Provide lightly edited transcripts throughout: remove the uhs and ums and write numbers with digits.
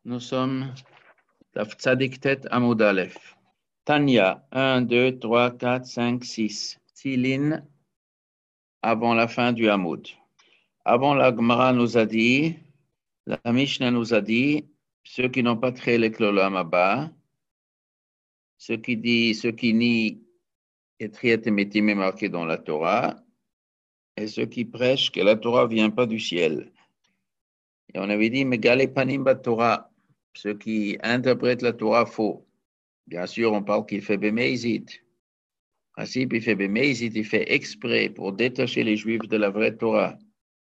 Nous sommes Daf Tzadik Tet Amud Aleph. Tanya, 1, 2, 3, 4, 5, 6. 6 lignes avant la fin du Amud. Avant la Gemara nous a dit, la Mishnah nous a dit, ceux qui n'ont pas créé le Olam Haba, ceux qui nient et Triat Emetim est marqué dans la Torah, et ceux qui prêchent que la Torah ne vient pas du ciel. Et on avait dit, Megale Panim Bat Torah, ceux qui interprètent la Torah faux. Bien sûr, on parle qu'il fait Bémézid. Principe, il fait Bémézid, il fait exprès pour détacher les Juifs de la vraie Torah.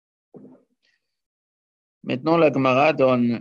Maintenant, la Gemara donne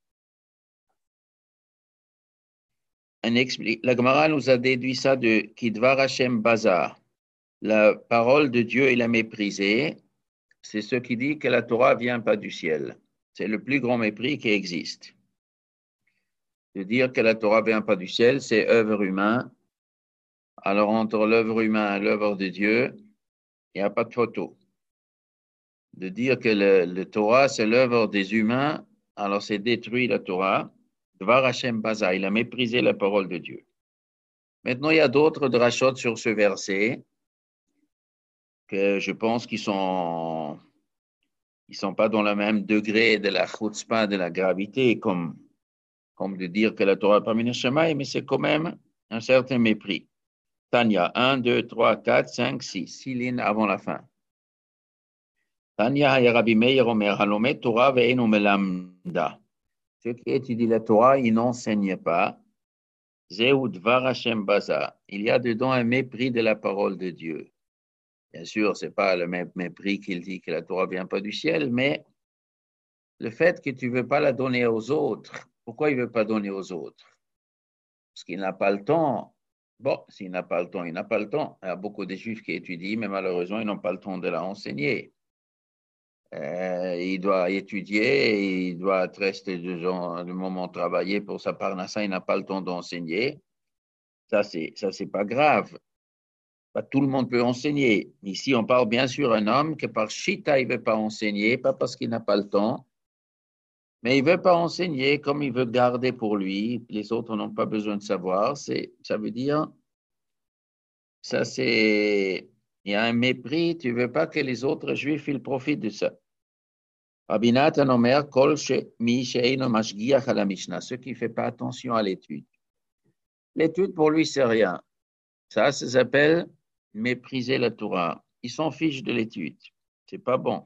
la Gemara nous a déduit ça de Kidvar Hashem Bazar. La parole de Dieu, il a méprisé. C'est ce qui dit que la Torah ne vient pas du ciel. C'est le plus grand mépris qui existe. De dire que la Torah ne vient pas du ciel, c'est œuvre humaine. Alors, entre l'œuvre humaine et l'œuvre de Dieu, il n'y a pas de photo. De dire que le Torah, c'est l'œuvre des humains, alors c'est détruit la Torah. Dvar Hashem Baza, il a méprisé la parole de Dieu. Maintenant, il y a d'autres drachot sur ce verset que je pense qu'ils sont pas dans le même degré de la chutzpah, de la gravité, comme de dire que la Torah n'est pas mina shamaï, mais c'est quand même un certain mépris. Tanya, 1, 2, 3, 4, 5, 6, 6 lignes avant la fin. Tanya, Rabbi Meir Omer, Halomet Torah ve'enu melamda. Ceux qui étudient la Torah, ils n'enseignent pas. Zéhu Dvar Hashem Baza. Il y a dedans un mépris de la parole de Dieu. Bien sûr, ce n'est pas le même mépris qu'il dit que la Torah ne vient pas du ciel, mais le fait que tu ne veux pas la donner aux autres, pourquoi il ne veut pas donner aux autres? Parce qu'il n'a pas le temps. Bon, s'il n'a pas le temps, il n'a pas le temps. Il y a beaucoup de Juifs qui étudient, mais malheureusement, ils n'ont pas le temps de la enseigner. Il doit étudier, il doit rester du moment travailler pour sa parnassa, il n'a pas le temps d'enseigner. Ça, c'est pas grave. Pas tout le monde peut enseigner. Ici, on parle bien sûr d'un homme que par chita, il ne veut pas enseigner, pas parce qu'il n'a pas le temps, mais il ne veut pas enseigner comme il veut garder pour lui. Les autres n'ont pas besoin de savoir. Ça veut dire, il y a un mépris, tu ne veux pas que les autres juifs ils profitent de ça. Rabbi Natan Omer, Kol mi she'eino mashgiach à la Mishnah, ceux qui ne font pas attention à l'étude. L'étude, pour lui, c'est rien. Ça s'appelle mépriser la Torah. Ils s'en fichent de l'étude. C'est pas bon.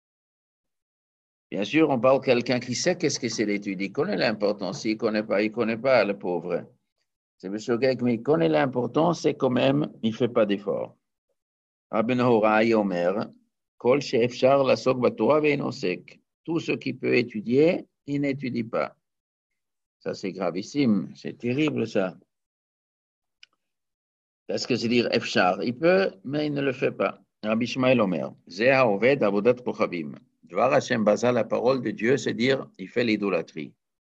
Bien sûr, on parle de quelqu'un qui sait qu'est-ce que c'est l'étude. Il connaît l'importance. S'il ne connaît pas, il ne connaît pas, le pauvre. C'est monsieur quelqu'un, mais il connaît l'importance, c'est quand même, il ne fait pas d'effort. Rabbi Horai Omer, Kol she'efshar lasok b'Torah ve'enosek. Tout ce qui peut étudier, il n'étudie pas. Ça, c'est gravissime. C'est terrible, ça. Qu'est-ce que c'est dire efshar? Il peut, mais il ne le fait pas. Rabbi Shmuel Omer, Zeha oved avodat kochavim. Dvar Hashem Baza, la parole de Dieu, c'est dire, il fait l'idolâtrie.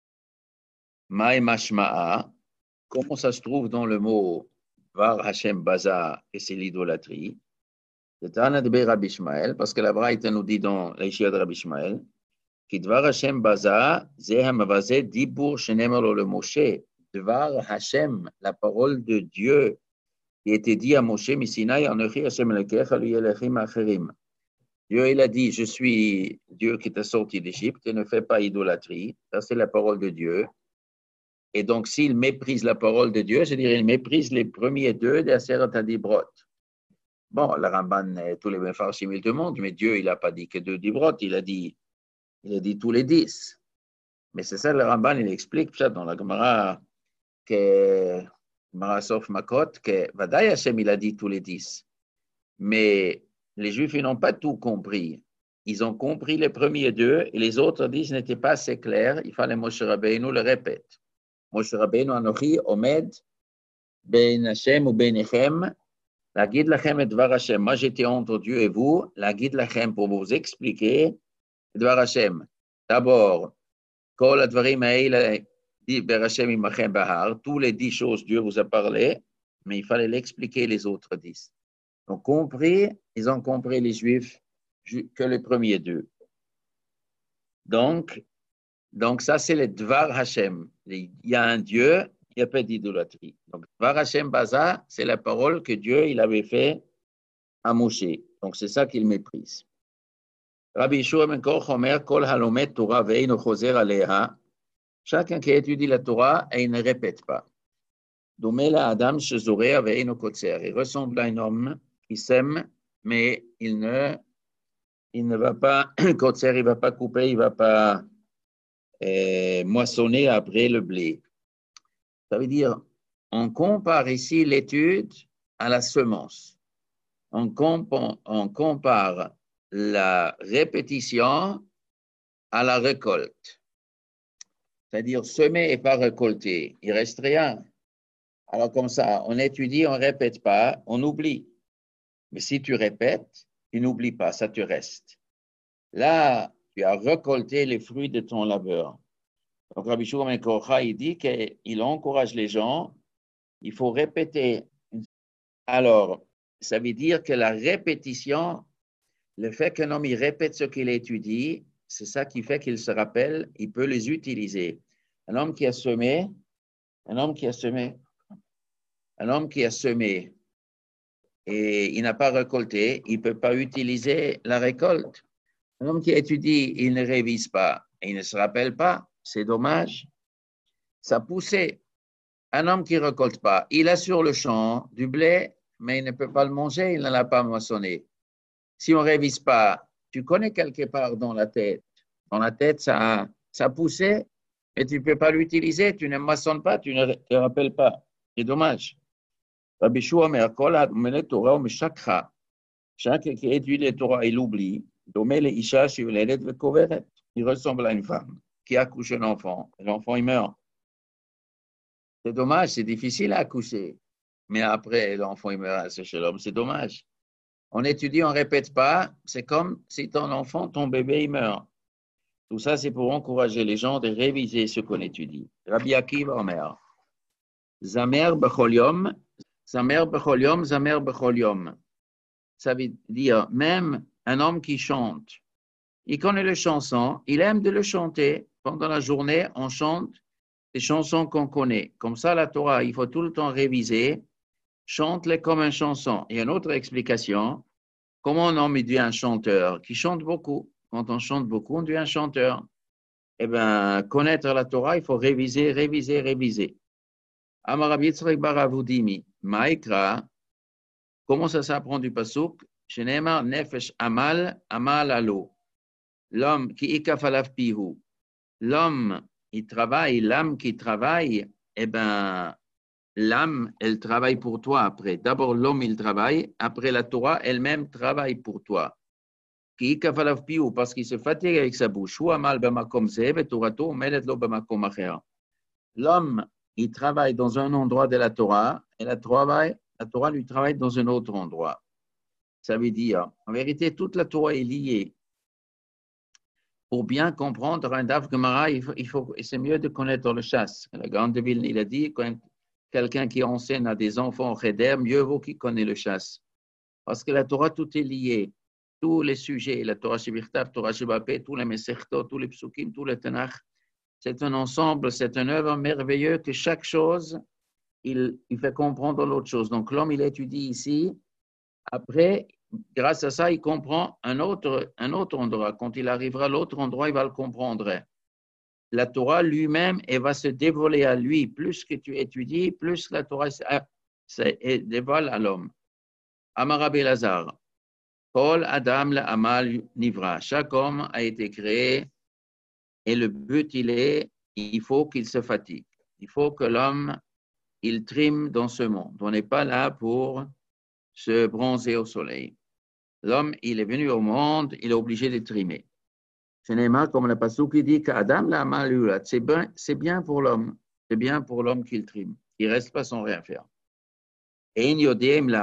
Maï mashma'a, comment ça se trouve dans le mot Dvar Hashem Baza, et c'est l'idolâtrie? C'est un de Rabbi Shmuel, parce que la Braïta nous dit dans l'Ishia de Rabbi Shmuel, qui Dvar Hashem Baza, Zeha mavazé dibur shenemelo le Moshe. Dvar Hashem, la parole de Dieu, qui était dit à Moshe, Misinaï, Anochi Hashem Elekecha, lui Elechim Acherim. Dieu, il a dit, je suis Dieu qui t'a sorti d'Égypte et ne fais pas idolâtrie. Ça, c'est la parole de Dieu. Et donc, s'il méprise la parole de Dieu, c'est-à-dire il méprise les premiers deux des Aseret Adibrot. Bon, le Ramban, tous les Mefarshim, ils demandent, mais Dieu, il n'a pas dit que deux Dibrot, il a dit tous les 10. Mais c'est ça, le Ramban, il explique ça dans la Gemara, que Gemara Sof Makot, que Vadaï Hashem, il a dit tous les 10. Mais les Juifs, ils n'ont pas tout compris. Ils ont compris les premiers deux et les autres disent n'étaient pas assez clairs. Il fallait Moshe Rabbeinu le répète. Moshe Rabbeinu Anochi Omed Ben Hashem ou Ben Echem la guide lachem et Dvar Hashem. Moi j'étais entre Dieu et vous. La guide lachem pour vous expliquer Dvar Hashem. D'abord, Kol Advarim Ha'il dit Ber Hashem Imachem Bahar. Tous les 10 choses Dieu vous a parlé, mais il fallait l'expliquer les autres 10. Donc, ils ont compris les Juifs que les premiers deux. Donc, Donc, ça, c'est le Dvar Hashem. Il y a un Dieu, il n'y a pas d'idolâtrie. Donc, Dvar Hashem Baza, c'est la parole que Dieu il avait fait à Moshe. Donc, c'est ça qu'il méprise. Rabbi Yeshua ben Korach Omer, Kol halomet Torah ve'eino choser aleha. Chacun qui étudie la Torah et il ne répète pas. Domela Adam shezorea ve'eino kotzer. Il ressemble à un homme qui sème, mais il ne va pas, kotzer, il ne va pas couper, il ne va pas moissonner après le blé. Ça veut dire, on compare ici l'étude à la semence. On compare la répétition à la récolte. C'est-à-dire, semer et pas récolter. Il reste rien. Alors comme ça, on étudie, on ne répète pas, on oublie. Mais si tu répètes, tu n'oublies pas, ça te reste. Là, tu as récolté les fruits de ton labeur. Donc, Rabbi Shimon ben Korcha, il dit qu'il encourage les gens, il faut répéter. Alors, ça veut dire que la répétition, le fait qu'un homme il répète ce qu'il étudie, c'est ça qui fait qu'il se rappelle, il peut les utiliser. Un homme qui a semé, et il n'a pas récolté, il ne peut pas utiliser la récolte. Un homme qui étudie, il ne révise pas, et il ne se rappelle pas, c'est dommage. Ça poussait. Un homme qui ne récolte pas, il a sur le champ du blé, mais il ne peut pas le manger, il ne l'a pas moissonné. Si on ne révise pas, tu connais quelque part dans la tête, ça poussait, et tu ne peux pas l'utiliser, tu ne moissonnes pas, tu ne te rappelles pas. C'est dommage. Rabbi Shua Omer, Kol halomet Torah u'meshakcha. Chacun qui étudie la Torah, il oublie. Domé le isha sheyoledet ve'koveret. Il ressemble à une femme qui accouche un enfant. L'enfant, il meurt. C'est dommage, c'est difficile à accoucher. Mais après, l'enfant, il meurt, c'est chez l'homme, c'est dommage. On étudie, on ne répète pas. C'est comme si ton enfant, ton bébé, il meurt. Tout ça, c'est pour encourager les gens de réviser ce qu'on étudie. Rabbi Akiva Omer. Zamer bechol yom, zamer bechol yom, zamer bechol yom. Ça veut dire, même un homme qui chante, il connaît les chansons, il aime de le chanter. Pendant la journée, on chante des chansons qu'on connaît. Comme ça, la Torah, il faut tout le temps réviser. Chante-les comme une chanson. Et une autre explication, comment un homme devient un chanteur qui chante beaucoup? Quand on chante beaucoup, on devient un chanteur. Eh bien, connaître la Torah, il faut réviser, réviser, réviser. Amar Rabbi Yitzchak bar Avudimi, Maïkra, comment ça s'apprend du pasuk? Shenemar nefesh amal, amal alo. L'homme qui ikafalav pihu. L'homme, il travaille, l'âme qui travaille, eh bien, l'âme, elle travaille pour toi après. D'abord, l'homme, il travaille. Après, la Torah elle-même travaille pour toi. Qui ikafalav pihu, parce qu'il se fatigue avec sa bouche. Ou amal b'makom zev et torato melet lo b'makom acher. L'homme, il travaille dans un endroit de la Torah et la Torah lui travaille dans un autre endroit. Ça veut dire, en vérité, toute la Torah est liée. Pour bien comprendre un Daf Gemara, c'est mieux de connaître le chasse. La grande ville, il a dit, quand quelqu'un qui enseigne à des enfants au Cheder, mieux vaut qu'il connaisse le chasse. Parce que la Torah, tout est lié. Tous les sujets, la Torah Shebirtav, Torah Shebapé, tous les Mesertot, tous les Psukim, tous les Tanakh, c'est un ensemble, c'est une œuvre merveilleuse que chaque chose, il fait comprendre l'autre chose. Donc l'homme, il étudie ici. Après, grâce à ça, il comprend un autre endroit. Quand il arrivera à l'autre endroit, il va le comprendre. La Torah lui-même, elle va se dévoiler à lui. Plus que tu étudies, plus la Torah se dévoile à l'homme. Amar Rabbi Lazar. Kol Adam la Amal Nivra. Chaque homme a été créé et le but, il faut qu'il se fatigue. Il faut que l'homme, il trime dans ce monde. On n'est pas là pour se bronzer au soleil. L'homme, il est venu au monde, il est obligé de trimer. Ce n'est pas comme le passage qui dit qu'Adam l'a mal, c'est bien pour l'homme. C'est bien pour l'homme qu'il trime. Il ne reste pas sans rien faire. Et mais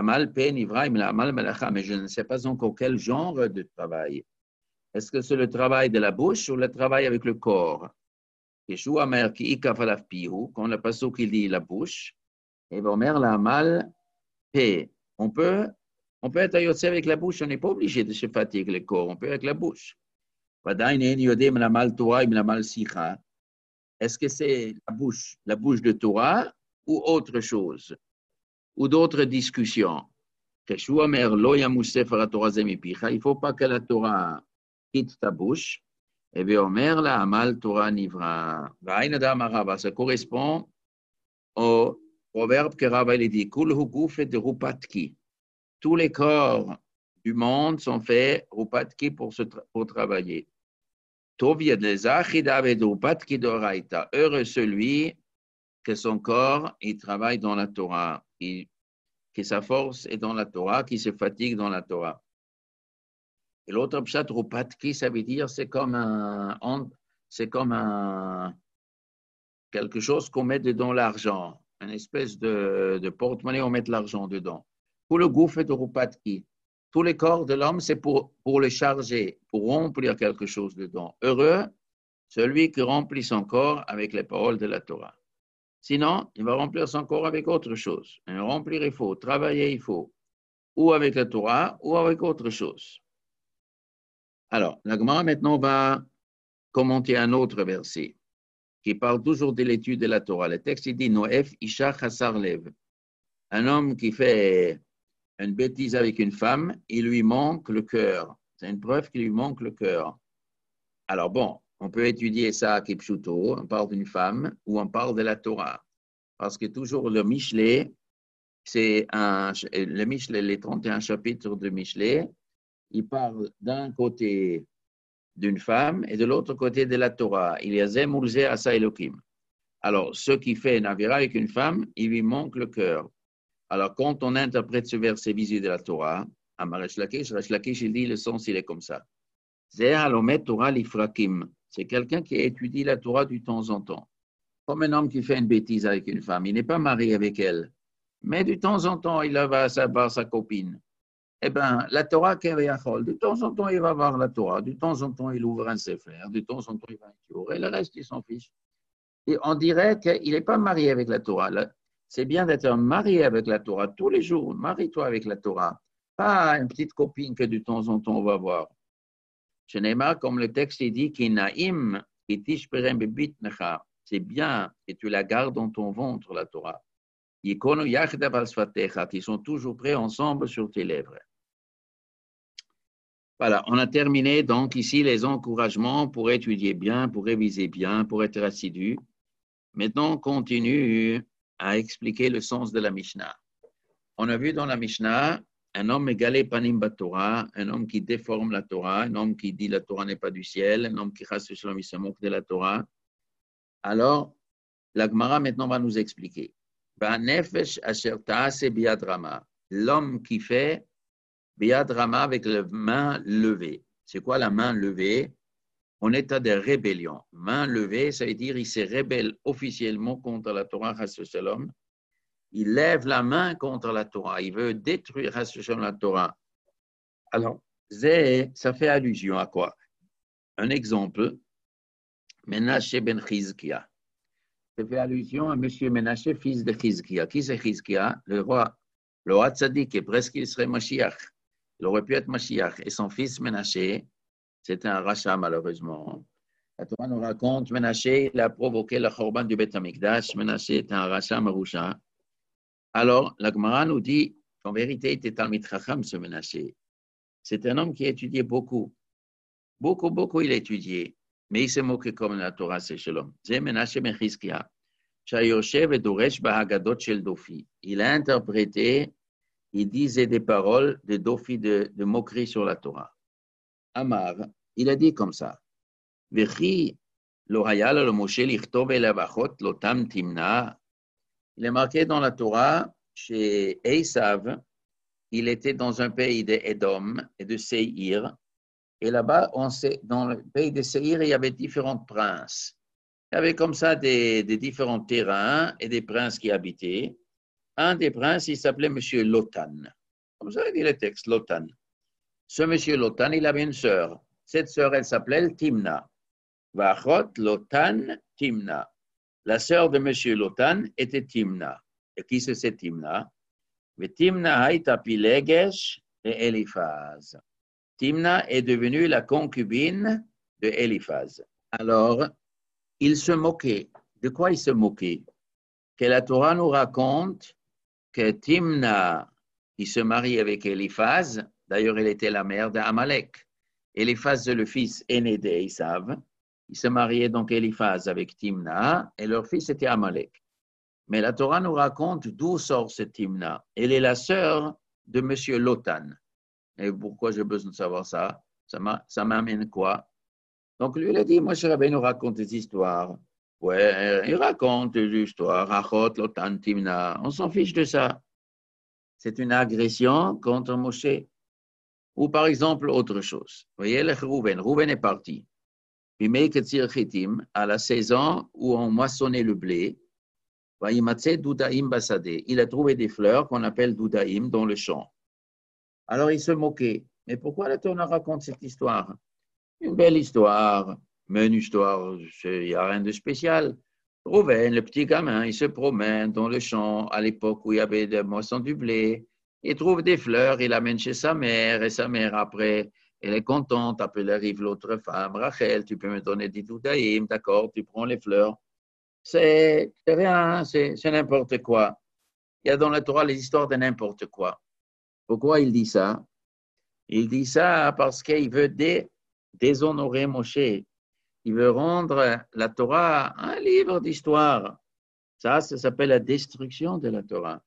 je ne sais pas encore quel genre de travail. Est-ce que c'est le travail de la bouche ou le travail avec le corps? Quand le passage qui dit la bouche, et Omer la mal paix. On peut être ayotse avec la bouche, on n'est pas obligé de se fatiguer le corps, on peut avec la bouche. Est-ce que c'est la bouche de Torah ou autre chose, ou d'autres discussions? Il ne faut pas que la Torah quitte ta bouche. Et bien, Omer, la Amal Torah Nivra. Ça correspond au proverbe que Rabbi dit Kul huguf et rupatki. Tous les corps du monde sont faits rupatki pour travailler. Heureux celui que son corps, il travaille dans la Torah, que sa force est dans la Torah, qui se fatigue dans la Torah. Et l'autre pshat, rupatki, ça veut dire c'est comme quelque chose qu'on met dedans l'argent, une espèce de porte-monnaie, on met de l'argent dedans. Pour le gouffre de rupatki, tous les corps de l'homme, c'est pour le charger, pour remplir quelque chose dedans. Heureux, celui qui remplit son corps avec les paroles de la Torah. Sinon, il va remplir son corps avec autre chose. Et remplir, il faut. Travailler, il faut. Ou avec la Torah, ou avec autre chose. Alors, la Gemara maintenant va commenter un autre verset qui parle toujours de l'étude de la Torah. Le texte il dit Noef Isha Chassar Lev. Un homme qui fait une bêtise avec une femme, il lui manque le cœur. C'est une preuve qu'il lui manque le cœur. Alors bon, on peut étudier ça à Kipchuto, on parle d'une femme ou on parle de la Torah. Parce que toujours le Michelet, les 31 chapitres de Michelet, il parle d'un côté d'une femme et de l'autre côté de la Torah. Il y a Zemulze Asa Elokim. Alors, ce qui fait une avira avec une femme, il lui manque le cœur. Alors, quand on interprète ce verset visé de la Torah, à Resh Lakish, il dit le sens, il est comme ça. C'est quelqu'un qui étudie la Torah de temps en temps. Comme un homme qui fait une bêtise avec une femme, il n'est pas marié avec elle, mais de temps en temps, il va voir sa copine. Eh bien, la Torah, de temps en temps, il va voir la Torah, de temps en temps, il ouvre un sefer, de temps en temps, il va étudier, et le reste, il s'en fiche. Et on dirait qu'il n'est pas marié avec la Torah. C'est bien d'être marié avec la Torah tous les jours. Marie-toi avec la Torah. Pas une petite copine que de temps en temps on va voir. Je n'ai pas, comme le texte dit, c'est bien et tu la gardes dans ton ventre, la Torah. Ils sont toujours prêts ensemble sur tes lèvres. Voilà, on a terminé donc ici les encouragements pour étudier bien, pour réviser bien, pour être assidu. Maintenant, on continue à expliquer le sens de la Mishnah. On a vu dans la Mishnah un homme égalé panim Torah, un homme qui déforme la Torah, un homme qui dit la Torah n'est pas du ciel, un homme qui se moque de la Torah. Alors, la Gemara maintenant va nous expliquer. L'homme qui fait biad rama avec la main levée. C'est quoi la main levée? En état de rébellion. Main levée, ça veut dire qu'il se rebelle officiellement contre la Torah, shalom. Il lève la main contre la Torah. Il veut détruire la Torah. Alors, ça fait allusion à quoi? Un exemple, Menashe ben Chizkia. Ça fait allusion à M. Menashe, fils de Chizkia. Qui c'est Chizkia? Le roi Tzadik, et presque il serait Mashiach. Il aurait pu être Mashiach. Et son fils Menashe, c'était un rachat malheureusement. La Torah nous raconte, Menashe, il a provoqué le Khorban du Beth Amikdash. Menashe était un rachat marusha. Alors, la Gemara nous dit qu'en vérité, il était Talmid Chacham, ce Menashe. C'est un homme qui étudiait beaucoup. Beaucoup, il a étudié. Mais il s'est moqué comme la Torah, c'est Shalom. C'est Menashe ben Chizkia. Shayoshev et Doresh Bahagadot Shel Dofi. Il a interprété, il disait des paroles de Dofi, de moquerie sur la Torah. Amar, il a dit comme ça. Vechi lo hayal lo Moshe lichtov elavachot lotam timna. Il est marqué dans la Torah, chez Esav, il était dans un pays de Édom et de Seir. Et là-bas, dans le pays de Seir, il y avait différents princes. Il y avait comme ça des différents terrains et des princes qui habitaient. Un des princes, il s'appelait M. Lotan. Comme ça, il dit le texte, Lotan. Ce M. Lotan, il avait une sœur. Cette sœur, elle s'appelait Timna. Vachot Lotan Timna. La sœur de M. Lotan était Timna. Et qui c'est Timna? Mais Timna haïta Pilegesh et Eliphaz. Timna est devenue la concubine de Eliphaz. Alors, il se moquait. De quoi il se moquait? Que la Torah nous raconte que Timna, qui se marie avec Eliphaz, d'ailleurs, elle était la mère d'Amalek. Eliphaz est le fils aîné d'Esav. Il se mariait donc Eliphaz avec Timna, et leur fils était Amalek. Mais la Torah nous raconte d'où sort cette Timna. Elle est la sœur de M. Lotan. Et pourquoi j'ai besoin de savoir ça? Ça m'amène quoi? Donc lui, il a dit, Moshe Rabbeinu nous raconte des histoires. Ouais, il raconte des histoires. Achot, Lotan, Timna. On s'en fiche de ça. C'est une agression contre Moshe. Ou par exemple, autre chose. Vous voyez, Rouven est parti. À la saison où on moissonnait le blé, il a trouvé des fleurs qu'on appelle doudaïm dans le champ. Alors il se moquait. Mais pourquoi la Torah raconte cette histoire? Une belle histoire, mais une histoire, il n'y a rien de spécial. Rouven, le petit gamin, il se promène dans le champ à l'époque où il y avait des moissons du blé. Il trouve des fleurs, il amène chez sa mère, et sa mère, après, elle est contente. Après, elle arrive l'autre femme, Rachel, tu peux me donner des doudaïm, d'accord, tu prends les fleurs. C'est rien, c'est n'importe quoi. Il y a dans la Torah les histoires de n'importe quoi. Pourquoi il dit ça? Il dit ça parce qu'il veut déshonorer Moshe. Il veut rendre la Torah un livre d'histoire. Ça s'appelle la destruction de la Torah.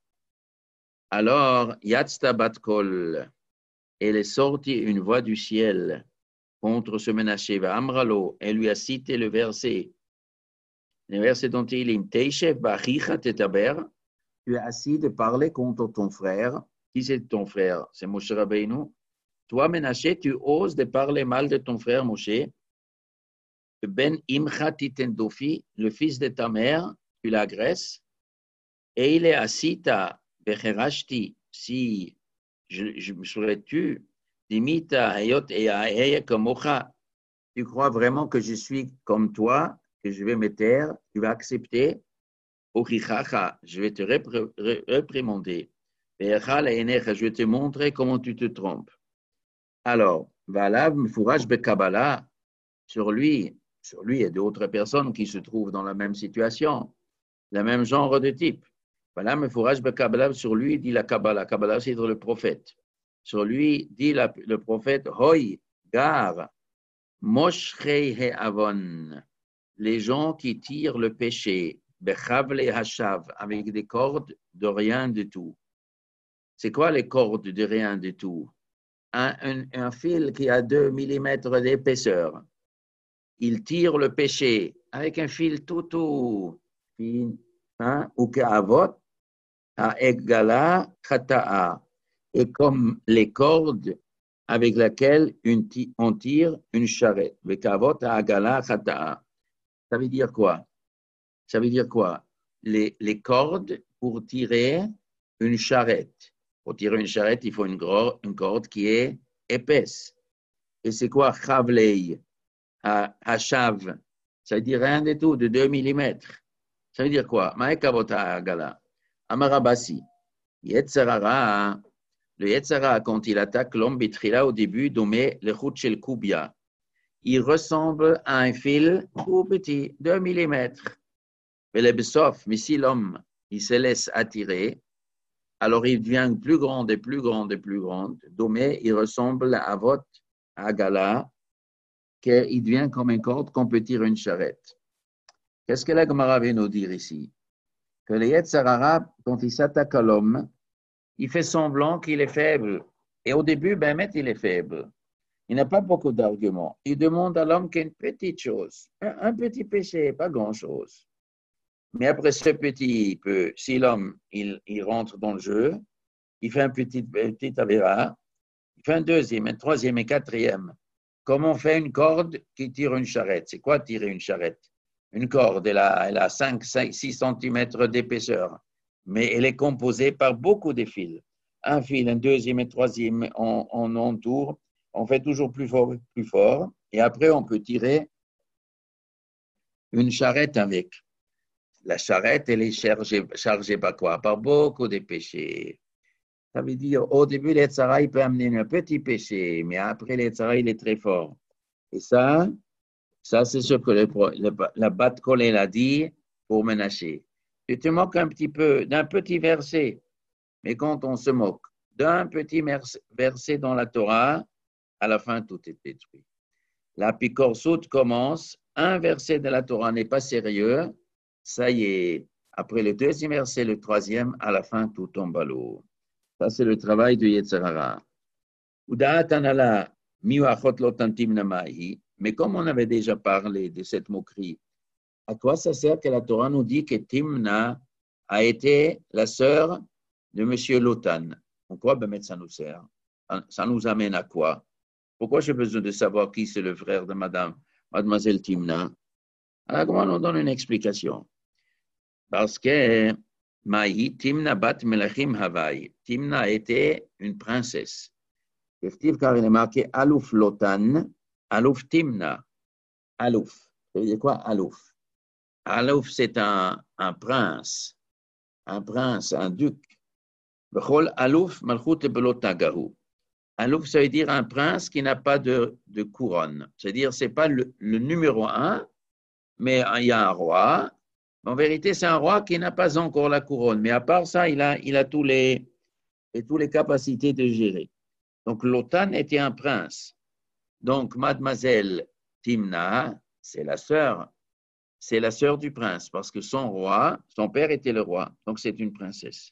Alors, Yatzta bat kol, elle est sortie une voix du ciel contre ce Ménaché, Amralo, elle lui a cité le verset dont il est Teishev bachicha tetaber, tu es assis de parler contre ton frère. Qui c'est ton frère? C'est Moshe Rabbeinu. Toi, Ménaché, tu oses de parler mal de ton frère Moshe. Ben imcha titendofi, le fils de ta mère, tu l'agresses. Et il est assis à Becherashti, si je me serais tu, dimita hayot et aheya kamocha. Tu crois vraiment que je suis comme toi, que je vais me taire, tu vas accepter? Ochichacha, je vais te réprimander. Je vais te montrer comment tu te trompes. Alors, Valav Mfouraj Bekabbalah, sur lui et d'autres personnes qui se trouvent dans la même situation, le même genre de type. Voilà, Mfouraj Bekabbalah, sur lui dit la Kabbalah. Kabbalah, c'est le prophète. Sur lui dit le prophète, Hoi, Gar, Moshrei He'avon, les gens qui tirent le péché, Bechavle Hashav, avec des cordes de rien du tout. C'est quoi les cordes de rien du tout? Un fil qui a 2 mm d'épaisseur. Il tire le péché avec un fil tout fin, hein, ou qu'avot, à egala khata'a, et comme les cordes avec lesquelles on tire une charrette. Vekavot à agala khata'a. Ça veut dire quoi? Ça veut dire quoi? Les cordes pour tirer une charrette. Pour tirer une charrette, il faut une corde qui est épaisse. Et c'est quoi chavlei? Hashav, ça veut dire rien du tout, de 2 mm. Ça veut dire quoi? Maekavota agala. Amarabasi. Yetzarara, le Yetzara, quand il attaque l'homme bitrila au début, domé le chutchel kubia. Il ressemble à un fil tout petit, 2 mm. Mais le besof, mais si l'homme, il se laisse attirer, alors il devient plus grand et plus grand et plus grand. Domé, il ressemble à votre agala, qu'il devient comme une corde qu'on peut tirer une charrette. Qu'est-ce que la Gemara veut nous dire ici? Que le Yetzarara, quand il s'attaque à l'homme, il fait semblant qu'il est faible. Et au début, il est faible. Il n'a pas beaucoup d'arguments. Il demande à l'homme qu'une petite chose, un petit péché, pas grand-chose. Mais après ce petit, si l'homme il rentre dans le jeu, il fait un petit avéra, il fait un deuxième, un troisième et quatrième. Comme on fait une corde qui tire une charrette. C'est quoi tirer une charrette? Une corde, elle a 6 cm d'épaisseur, mais elle est composée par beaucoup de fils. Un fil, un deuxième et troisième, on entoure, on fait toujours plus fort, et après on peut tirer une charrette avec. La charrette, elle est chargée par quoi? Par beaucoup de péchés. Ça veut dire, au début, l'Etzara, il peut amener un petit péché, mais après, l'Etzara, il est très fort. Et ça, Ça, c'est ce que la Bat Kolel a dit pour Ménaché. Tu te moques un petit peu d'un petit verset, mais quand on se moque d'un petit verset dans la Torah, à la fin, tout est détruit. La picorsoute commence, un verset de la Torah n'est pas sérieux, ça y est, après le deuxième verset, le troisième, à la fin, tout tombe à l'eau. Ça, c'est le travail du Yetzirah. Mais comme on avait déjà parlé de cette moquerie, à quoi ça sert que la Torah nous dit que Timna a été la sœur de M. Lotan? En quoi ça nous sert? Ça nous amène à quoi? Pourquoi j'ai besoin de savoir qui c'est le frère de mademoiselle Timna? Alors, comment on nous donne une explication? Parce que Maï, Timna bat Melachim Havaï. Timna était une princesse. Car il est marqué Alouf Lotan, Alouf Timna. Alouf. Ça veut dire quoi, Alouf? Alouf, c'est un prince, un duc. Bechol Alouf, Malchut Belotagahu. Alouf, ça veut dire un prince qui n'a pas de couronne. C'est-à-dire, ce n'est pas le numéro un, mais il y a un roi. En vérité, c'est un roi qui n'a pas encore la couronne. Mais à part ça, il a tous les capacités de gérer. Donc, Lotan était un prince. Donc, mademoiselle Timna, c'est la sœur du prince, parce que son père était le roi, donc c'est une princesse.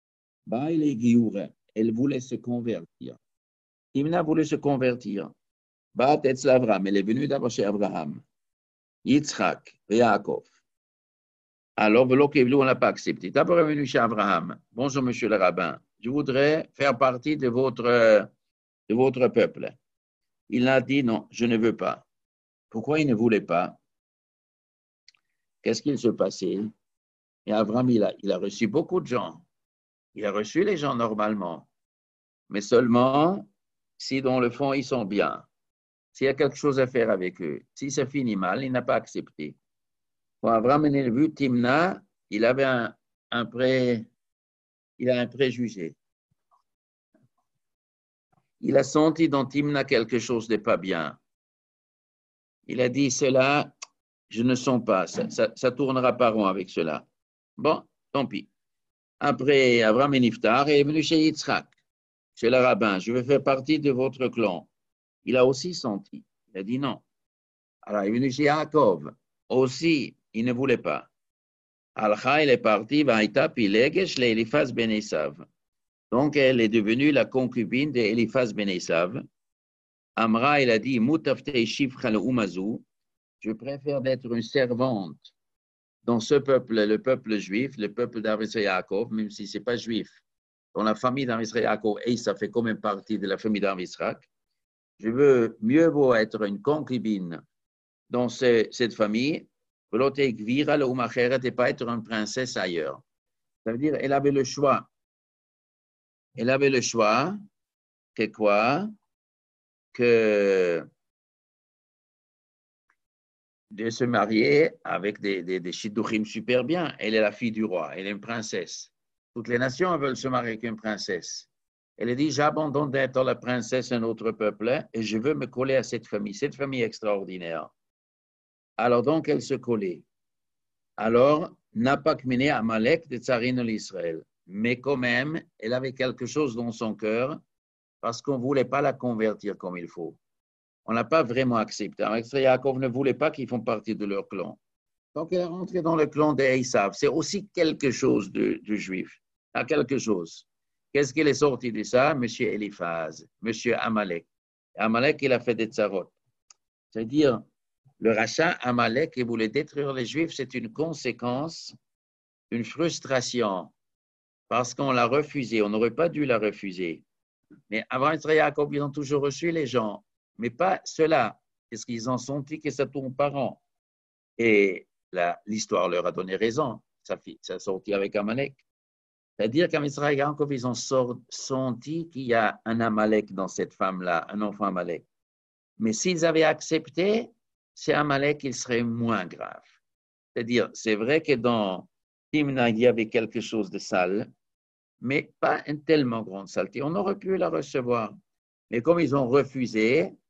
Elle voulait se convertir. Timna voulait se convertir. Elle est venue d'abord chez Abraham, Yitzhak et Yaakov. Alors, on n'a pas accepté. D'abord, elle est venue chez Abraham. Bonjour, monsieur le rabbin. Je voudrais faire partie de votre peuple. Il a dit non, je ne veux pas. Pourquoi il ne voulait pas? Qu'est-ce qu'il se passait? Et Abraham, il a reçu beaucoup de gens. Il a reçu les gens normalement. Mais seulement si dans le fond, ils sont bien. S'il y a quelque chose à faire avec eux. Si ça finit mal, il n'a pas accepté. Quand Abraham a vu Timna, il avait un préjugé. Il a senti dans Timna quelque chose de pas bien. Il a dit, cela, je ne sens pas, ça tournera pas rond avec cela. Bon, tant pis. Après Abraham et Niftar, il est venu chez Yitzhak, chez le rabbin. Je veux faire partie de votre clan. Il a aussi senti. Il a dit non. Alors, il est venu chez Yaakov. Aussi, il ne voulait pas. Alcha, il est parti, Vaïta, Pilegesh, l'Eliphaz Ben Esav. Donc, elle est devenue la concubine d'Eliphaz Ben Esav. Amra, il a dit, Mutafte Shifchal Umazu. Je préfère d'être une servante dans ce peuple, le peuple juif, le peuple d'Avisraël Yaakov, même si ce n'est pas juif. Dans la famille d'Avisraël Yaakov, et ça fait quand même partie de la famille d'Avisraël. Je veux mieux vaut être une concubine dans cette famille, et pas être une princesse ailleurs. Ça veut dire, elle avait le choix. Elle avait le choix que quoi? Que de se marier avec des shidduchim super bien. Elle est la fille du roi, elle est une princesse. Toutes les nations veulent se marier avec une princesse. Elle a dit, j'abandonne d'être la princesse d'un autre peuple et je veux me coller à cette famille extraordinaire. Alors donc, elle se collait. Alors, n'a pas mené Amalek de Tsarine l'Israël. Mais quand même, elle avait quelque chose dans son cœur parce qu'on ne voulait pas la convertir comme il faut. On n'a pas vraiment accepté. Yaakov ne voulait pas qu'ils font partie de leur clan. Donc, elle est rentrée dans le clan d'Esav. C'est aussi quelque chose de juif. Il y a quelque chose. Qu'est-ce qu'il est sorti de ça? Monsieur Eliphaz, monsieur Amalek. Amalek, il a fait des tsarot. C'est-à-dire, le rachat Amalek qui voulait détruire les Juifs, c'est une conséquence, une frustration, parce qu'on l'a refusé. On n'aurait pas dû la refuser. Mais avant Israël et Jacob, ils ont toujours reçu les gens, mais pas ceux-là, parce qu'ils ont senti que ça tourne par an. Et l'histoire leur a donné raison. Ça a sorti avec Amalek. C'est-à-dire qu'en Israël et Jacob, ils ont senti qu'il y a un Amalek dans cette femme-là, un enfant Amalek. Mais s'ils avaient accepté, c'est Amalek, il serait moins grave. C'est-à-dire, c'est vrai que dans Timna, il y avait quelque chose de sale, mais pas une tellement grande saleté. On aurait pu la recevoir. Mais comme ils ont refusé,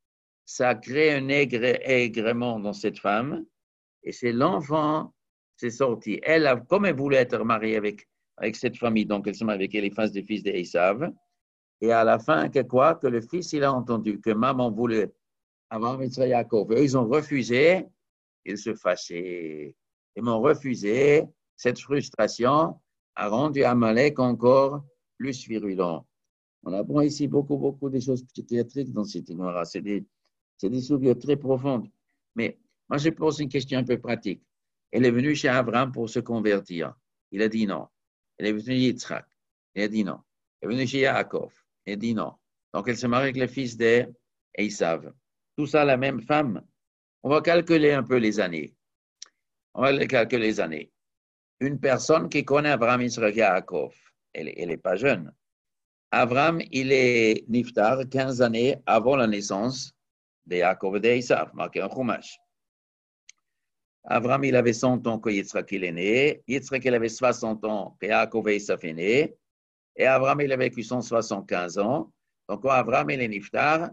ça crée un aigrement dans cette femme, et c'est l'enfant, c'est sorti. Elle, comme elle voulait être mariée avec cette famille, donc elle se marie avec Eliphaz, des fils d'Esav, et à la fin, que le fils, il a entendu que maman voulait avoir Mitzra Yaakov. Eux, ils ont refusé, ils se fâchaient. Ils m'ont refusé. Cette frustration a rendu Amalek encore plus virulent. On apprend ici beaucoup des choses psychiatriques dans cette Gemara. C'est des souvenirs très profondes. Mais moi, je pose une question un peu pratique. Elle est venue chez Abraham pour se convertir. Il a dit non. Elle est venue chez Yitzhak. Il a dit non. Elle est venue chez Yaakov. Il a dit non. Donc, elle se marie avec le fils d'Esav. Tout ça, la même femme. On va calculer un peu les années. Une personne qui connaît Abraham, Yitzhak, Yaakov, elle n'est pas jeune. Abraham, il est niftar 15 années avant la naissance de Yaakov et d'Esav, marqué en Chumash. Abraham, il avait 100 ans quand Yitzhak il est né. Yitzhak, il avait 60 ans quand Yaakov et Esav est né. Et Abraham, il a vécu 175 ans. Donc, quand Abraham il est niftar,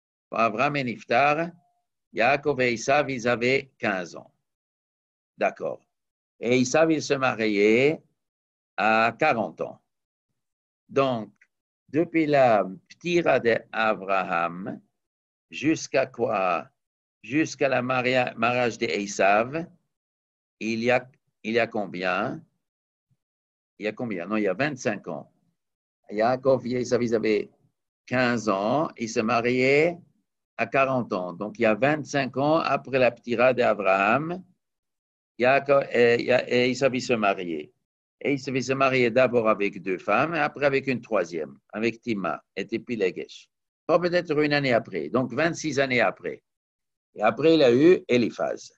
Yaakov et Esav, ils avaient 15 ans. D'accord. Et Esav, il se mariait à 40 ans. Donc, depuis la ptira d'Abraham, jusqu'à quoi? Jusqu'à la mariage d'Esav, il y a combien? Il y a combien? Non, il y a 25 ans. Yaakov et Esav, ils avaient 15 ans, ils se mariaient à 40 ans. Donc, il y a 25 ans après la ptira d'Abraham, Yaakov et Esav se mariaient. Et il se mariait d'abord avec 2 femmes, et après avec une troisième, avec Tima et Pilegesh. Pas peut-être une année après, donc 26 années après. Et après, il a eu Eliphaz.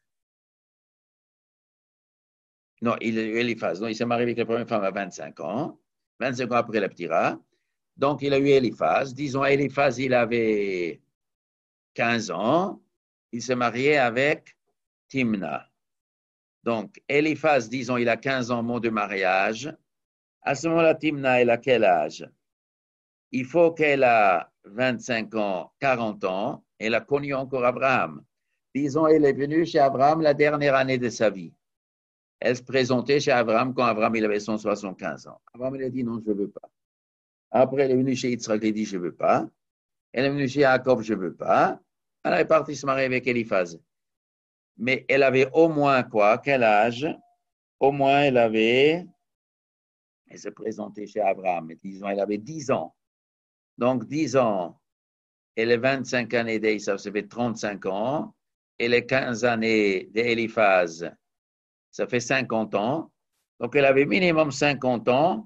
Non, il a eu Eliphaz. Non, il s'est marié avec la première femme à 25 ans, 25 ans après la ptira. Donc, il a eu Eliphaz. Disons, Eliphaz, il avait 15 ans. Il s'est marié avec Timna. Donc, Eliphaz, disons, il a 15 ans, mot de mariage. À ce moment-là, Timna, elle a quel âge? Il faut qu'elle a 25 ans, 40 ans. Elle a connu encore Abraham. Disons, elle est venue chez Abraham la dernière année de sa vie. Elle se présentait chez Abraham quand Abraham il avait 175 ans. Abraham il a dit non, je ne veux pas. Après, elle est venue chez Yitzhak, elle a dit je ne veux pas. Elle est venue chez Jacob, je ne veux pas. Elle est partie se marier avec Eliphaz. Mais elle avait au moins quoi? Quel âge? Au moins, elle se présentait chez Abraham. Disons, elle avait 10 ans. Donc, 10 ans. Et les 25 années d'Esav, ça fait 35 ans. Et les 15 années d'Eliphaz, ça fait 50 ans. Donc, elle avait minimum 50 ans.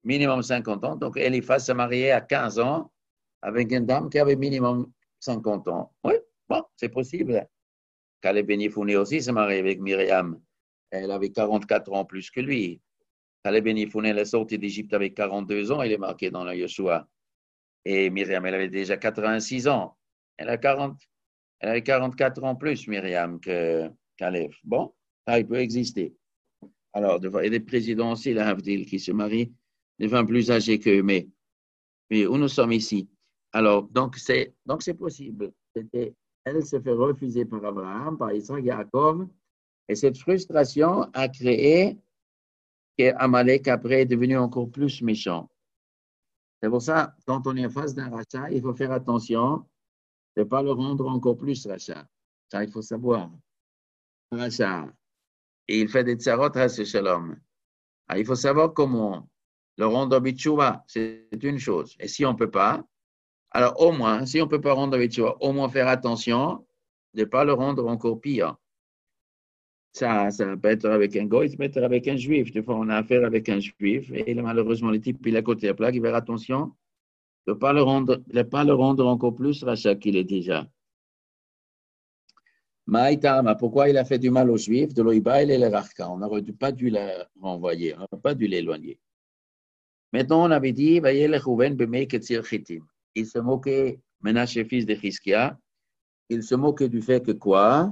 Donc, Eliphaz s'est marié à 15 ans avec une dame qui avait minimum 50 ans. Oui, bon, c'est possible. Caleb Ben Yefouné aussi s'est marié avec Myriam. Elle avait 44 ans plus que lui. Caleb Ben Yefouné, elle est sortie d'Égypte avec 42 ans. Il est marqué dans le Yeshua. Et Myriam, elle avait déjà 86 ans. Elle avait 44 ans plus, Myriam, que Caleb. Bon, ça, il peut exister. Alors, il y a des présidents aussi, la Havdil, qui se marient, des femmes plus âgées qu'eux, mais où nous sommes ici. Alors, donc c'est possible. Elle se fait refuser par Abraham, par Isaac et Jacob, et cette frustration a créé qu'Amalek après est devenu encore plus méchant. C'est pour ça, quand on est en face d'un rachat, il faut faire attention de ne pas le rendre encore plus rachat. Ça, il faut savoir. Rachat. Et il fait des tsarot à ce shalom. Il faut savoir comment le rendre bitchoua, c'est une chose. Et si on ne peut pas, alors au moins, si on ne peut pas rendre bitchoua, au moins faire attention de ne pas le rendre encore pire. Ça peut être avec un goy, ça peut être avec un juif. Des fois, on a affaire avec un juif et malheureusement, le type, il est à côté de la plaque, il va faire attention de ne pas le rendre encore plus rachat qu'il est déjà. Maïtama, pourquoi il a fait du mal aux Juifs de l'Oïba et l'Erachka? On n'aurait pas dû le renvoyer, on n'aurait pas dû l'éloigner. Maintenant, on avait dit, il se moquait, Ménaché, fils de Chizkia, il se moquait du fait que quoi?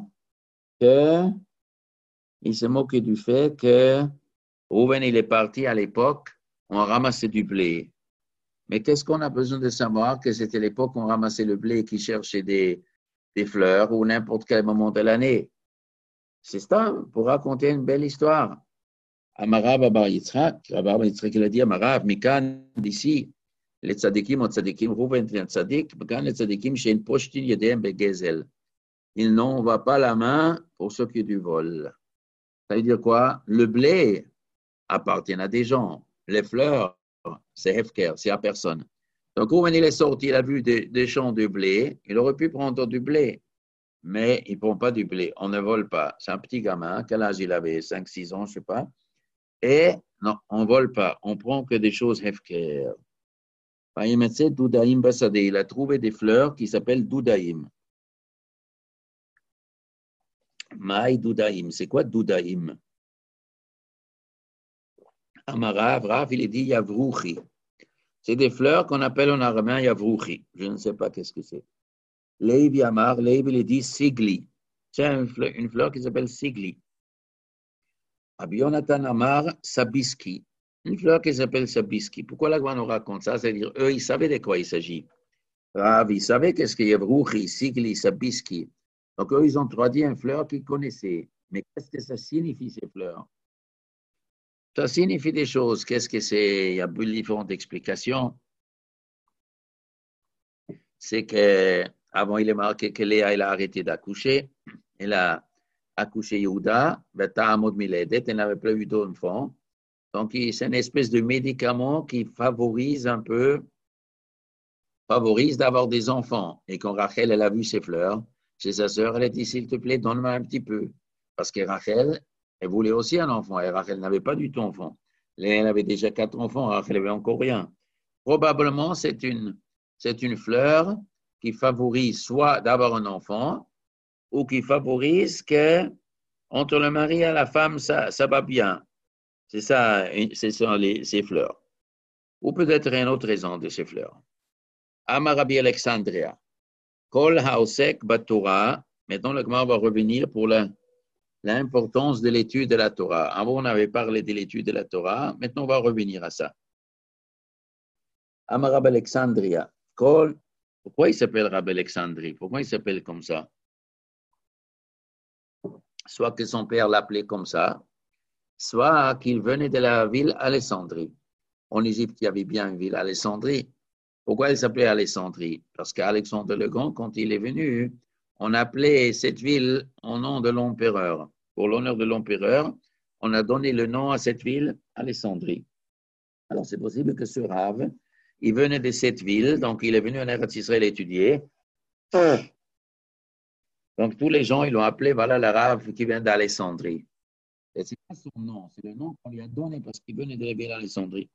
Il se moquait du fait que Rouven, il est parti à l'époque, on ramassait du blé. Mais qu'est-ce qu'on a besoin de savoir? Que c'était l'époque où on ramassait le blé et qui cherchait des des fleurs ou n'importe quel moment de l'année. C'est ça, pour raconter une belle histoire. Amarav Bar Yitzhak, Bar Yitzhak, il a dit Amarav, Mikan, d'ici, les tzadikim ou tzadikim, Rouven est un tzadik, Mikan, les tzadikim, chez une pochetin yedem begezel. Ils n'ont pas la main pour s'occuper du vol. Ça veut dire quoi? Le blé appartient à des gens. Les fleurs, c'est Hefker, c'est à personne. Donc, quand il est sorti, il a vu des champs de blé, il aurait pu prendre du blé, mais il ne prend pas du blé. On ne vole pas. C'est un petit gamin, quel âge il avait? 5, 6 ans, je ne sais pas. Et non, on ne vole pas. On prend que des choses Hefker. Il a trouvé des fleurs qui s'appellent Doudaïm. Maï Doudaïm. C'est quoi Doudaïm? Amarav, Rav, il est dit Yavrouchi. C'est des fleurs qu'on appelle en araméen Yavrouchi. Je ne sais pas qu'est-ce que c'est. Leib Yamar, Leib, il est dit Sigli. C'est une fleur qui s'appelle Sigli. Abionatan Amar, Sabiski. Une fleur qui s'appelle Sabiski. Pourquoi la Gemara nous raconte ça? C'est-à-dire, eux, ils savaient de quoi il s'agit. Rav, ils savaient qu'est-ce qu'il y a Yavrouchi, Sigli, Sabiski. Donc, eux, ils ont traduit une fleur qu'ils connaissaient. Mais qu'est-ce que ça signifie, ces fleurs? Ça signifie des choses. Qu'est-ce que c'est? Il y a différentes explications. C'est qu'avant, il est marqué que Léa, elle a arrêté d'accoucher. Elle a accouché Yehuda. Elle n'avait plus eu d'enfant. Donc, c'est une espèce de médicament qui favorise d'avoir des enfants. Et quand Rachel, elle a vu ses fleurs, chez sa sœur, elle a dit, s'il te plaît, donne-moi un petit peu. Parce que Rachel, elle voulait aussi un enfant. Et Rachel n'avait pas du tout d'enfant. Elle avait déjà 4 enfants. Rachel n'avait encore rien. Probablement, c'est une fleur qui favorise soit d'avoir un enfant ou qui favorise que entre le mari et la femme, ça va bien. C'est ça, ce sont ces fleurs. Ou peut-être une autre raison de ces fleurs. Amarabi Alexandria. Kol haosek batora. Maintenant, le Gemara va revenir pour l'importance de l'étude de la Torah. Avant, on avait parlé de l'étude de la Torah. Maintenant, on va revenir à ça. Amarab Alexandria. Pourquoi il s'appelle Rabbi Alexandrie? Pourquoi il s'appelle comme ça? Soit que son père l'appelait comme ça, soit qu'il venait de la ville Alexandrie. En Égypte, il y avait bien une ville Alexandrie. Pourquoi il s'appelait Alexandrie? Parce qu'Alexandre le Grand, quand il est venu, on appelait cette ville en nom de l'empereur. Pour l'honneur de l'empereur, on a donné le nom à cette ville Alexandrie. Alors, c'est possible que ce Rav, il venait de cette ville, donc il est venu en Eretz Israël étudier. Donc, tous les gens, ils l'ont appelé, voilà, le Rav qui vient d'Alexandrie. Et ce n'est pas son nom, c'est le nom qu'on lui a donné parce qu'il venait de la ville d'Alexandrie.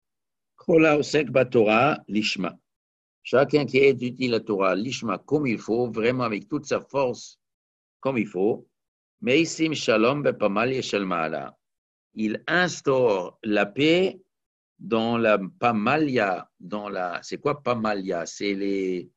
Kola Osek Batora, Lishma. Chacun qui étudie la Torah, Lishma, comme il faut, vraiment avec toute sa force, comme il faut. Mais ici, Shalom, Bepamal Yeshalmala. Il instaure la paix dans la Pamalia, c'est quoi Pamalia? C'est les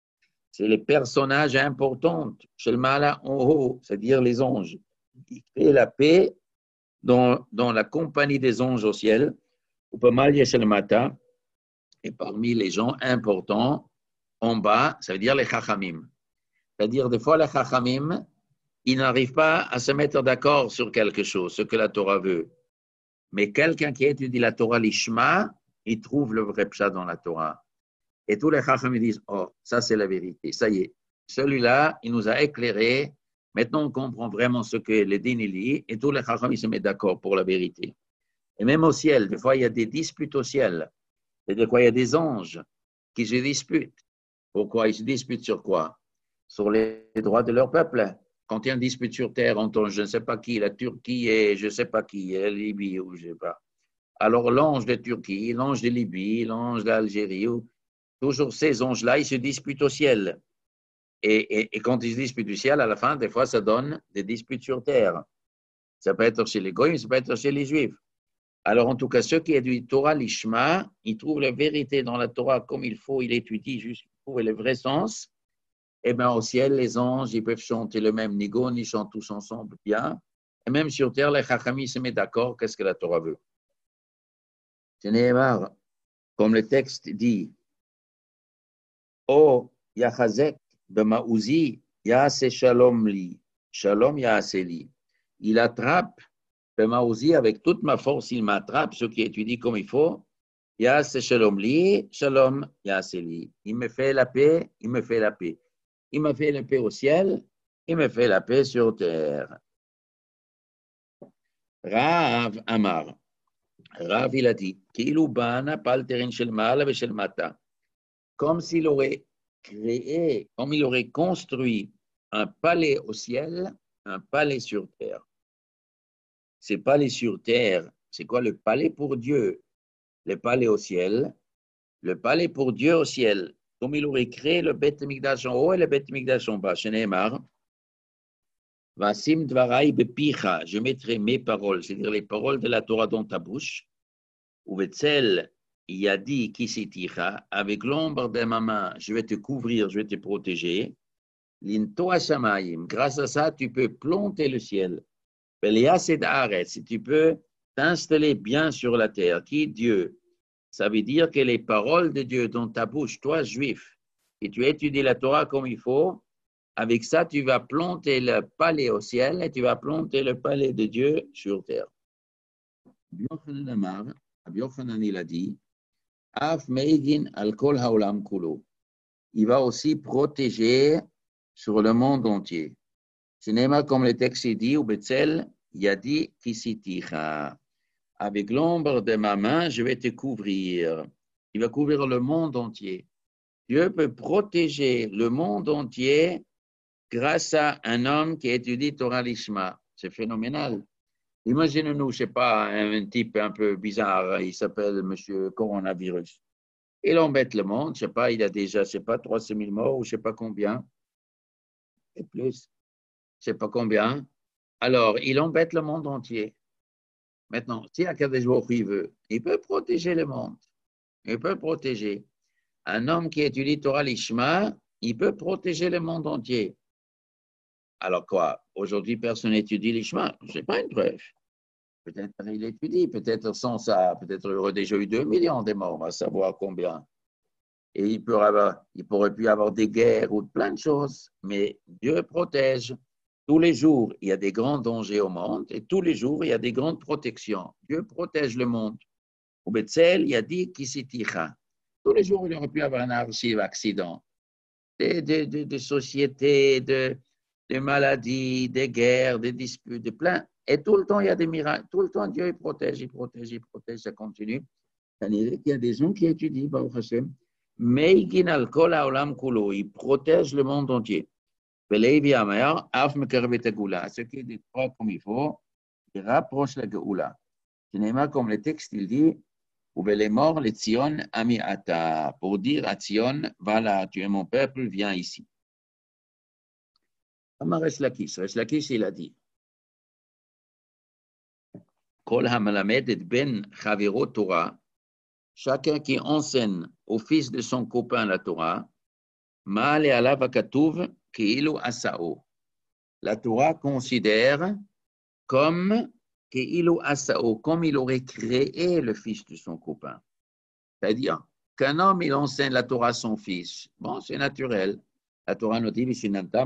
personnages importants, Shalmala en haut, c'est-à-dire les anges. Il crée la paix dans la compagnie des anges au ciel, ou Pamalia Shalmata, et parmi les gens importants, en bas, ça veut dire les Chachamim. C'est-à-dire, des fois, les Chachamim, ils n'arrivent pas à se mettre d'accord sur quelque chose, ce que la Torah veut. Mais quelqu'un qui étudie la Torah, l'Ishma, il trouve le vrai pshat dans la Torah. Et tous les Chachamim disent, oh, ça c'est la vérité, ça y est. Celui-là, il nous a éclairé. Maintenant, on comprend vraiment ce que le din il dit, et tous les Chachamim se mettent d'accord pour la vérité. Et même au ciel, des fois, il y a des disputes au ciel. C'est-à-dire quoi, il y a des anges qui se disputent. Pourquoi? Ils se disputent sur quoi? Sur les droits de leur peuple. Quand il y a une dispute sur terre entre je ne sais pas qui, la Turquie et je ne sais pas qui, la Libye ou je ne sais pas. Alors l'ange de Turquie, l'ange de Libye, l'ange d'Algérie, toujours ces anges-là, ils se disputent au ciel. Et quand ils se disputent au ciel, à la fin, des fois, ça donne des disputes sur terre. Ça peut être chez les Goïms, ça peut être chez les Juifs. Alors, en tout cas, ceux qui étudient Torah, l'Ishma, ils trouvent la vérité dans la Torah comme il faut, ils étudient jusqu'à trouver le vrai sens. Et bien, au ciel, les anges, ils peuvent chanter le même nigon, ils chantent tous ensemble bien. Et même sur terre, les Chachamim se mettent d'accord, qu'est-ce que la Torah veut. C'est Nehemar, comme le texte dit, O Yachazek b'ma'uzi Yaase shalom li. Shalom yaase li. Il attrape Bemaouzi avec toute ma force, il m'attrape, ce qui étudie comme il faut. Yaase shalom li, shalom yaase li. Il me fait la paix, il me fait la paix. Il me fait la paix au ciel, il me fait la paix sur terre. Rav Amar. Rav, il a dit, Kilu bana palterin shel mala shel mata. Comme s'il aurait créé, comme il aurait construit un palais au ciel, un palais sur terre. C'est palais sur terre, c'est quoi le palais pour Dieu? Le palais au ciel, le palais pour Dieu au ciel. Comme il aurait créé le Beth Mikdash en haut et le Beth Mikdash en bas. Sheneemar, Vasim dvarai bepicha, je mettrai mes paroles, c'est-à-dire les paroles de la Torah dans ta bouche. Ou Betzel, il a dit kisiticha, avec l'ombre de ma main, je vais te couvrir, je vais te protéger. Lintoa shamayim, grâce à ça, tu peux planter le ciel. Beliased aret, si tu peux t'installer bien sur la terre. Qui Dieu? Ça veut dire que les paroles de Dieu dans ta bouche, toi, juif, et tu étudies la Torah comme il faut, avec ça, tu vas planter le palais au ciel et tu vas planter le palais de Dieu sur terre. Yochanan Amar, Yochanan il a dit, Af meigin al kol haolam kulo. Il va aussi protéger sur le monde entier. Cinéma, comme le texte dit, ou Betzel, il a dit, Kisiticha. Avec l'ombre de ma main, je vais te couvrir. Il va couvrir le monde entier. Dieu peut protéger le monde entier grâce à un homme qui étudie Torah Lishma. C'est phénoménal. Imaginez-nous, je ne sais pas, un type un peu bizarre, il s'appelle Monsieur Coronavirus. Il embête le monde, je ne sais pas, il a déjà, je ne sais pas, 300 000 morts ou je ne sais pas combien, et plus, je ne sais pas combien. Alors, il embête le monde entier. Maintenant, si Akadosh Baruch Hu il veut, il peut protéger le monde. Il peut protéger. Un homme qui étudie Torah Lishma, il peut protéger le monde entier. Alors quoi? Aujourd'hui, personne n'étudie Lishma. Ce n'est pas une preuve. Peut-être il étudie, peut-être sans ça, peut-être il aurait déjà eu 2 millions de morts, on va savoir combien. Et il pourrait plus avoir des guerres ou plein de choses, mais Dieu protège. Tous les jours, il y a des grands dangers au monde et tous les jours, il y a des grandes protections. Dieu protège le monde. Au Betzel, il y a dit Kisiticha. Tous les jours, il aurait pu avoir un accident. Des sociétés, des maladies, des guerres, des disputes, des plein. Et tout le temps, il y a des miracles. Tout le temps, Dieu il protège, il protège, il protège, ça continue. C'est-à-dire qu'il y a des gens qui étudient, Baruch Hashem, Meigin al kol haolam kulo, il protège le monde entier. Velevi Amer, Af mekarvet Geoula, ce qui est croit comme il faut, il rapproche la Geoula. Cinéma, comme le texte, il dit, ou les morts, les Tzion, ami ata, pour dire à Tzion, voilà, tu es mon peuple, viens ici. Amar Resh Lakish, il a dit, Kol hamalamed et ben chaviro Torah, chacun qui enseigne au fils de son copain la Torah, Ma'ale alav hakatuv keilu asao. La Torah considère comme keilu asao, comme il aurait créé le fils de son copain. C'est-à-dire qu'un homme, il enseigne la Torah à son fils. Bon, c'est naturel. La Torah nous dit,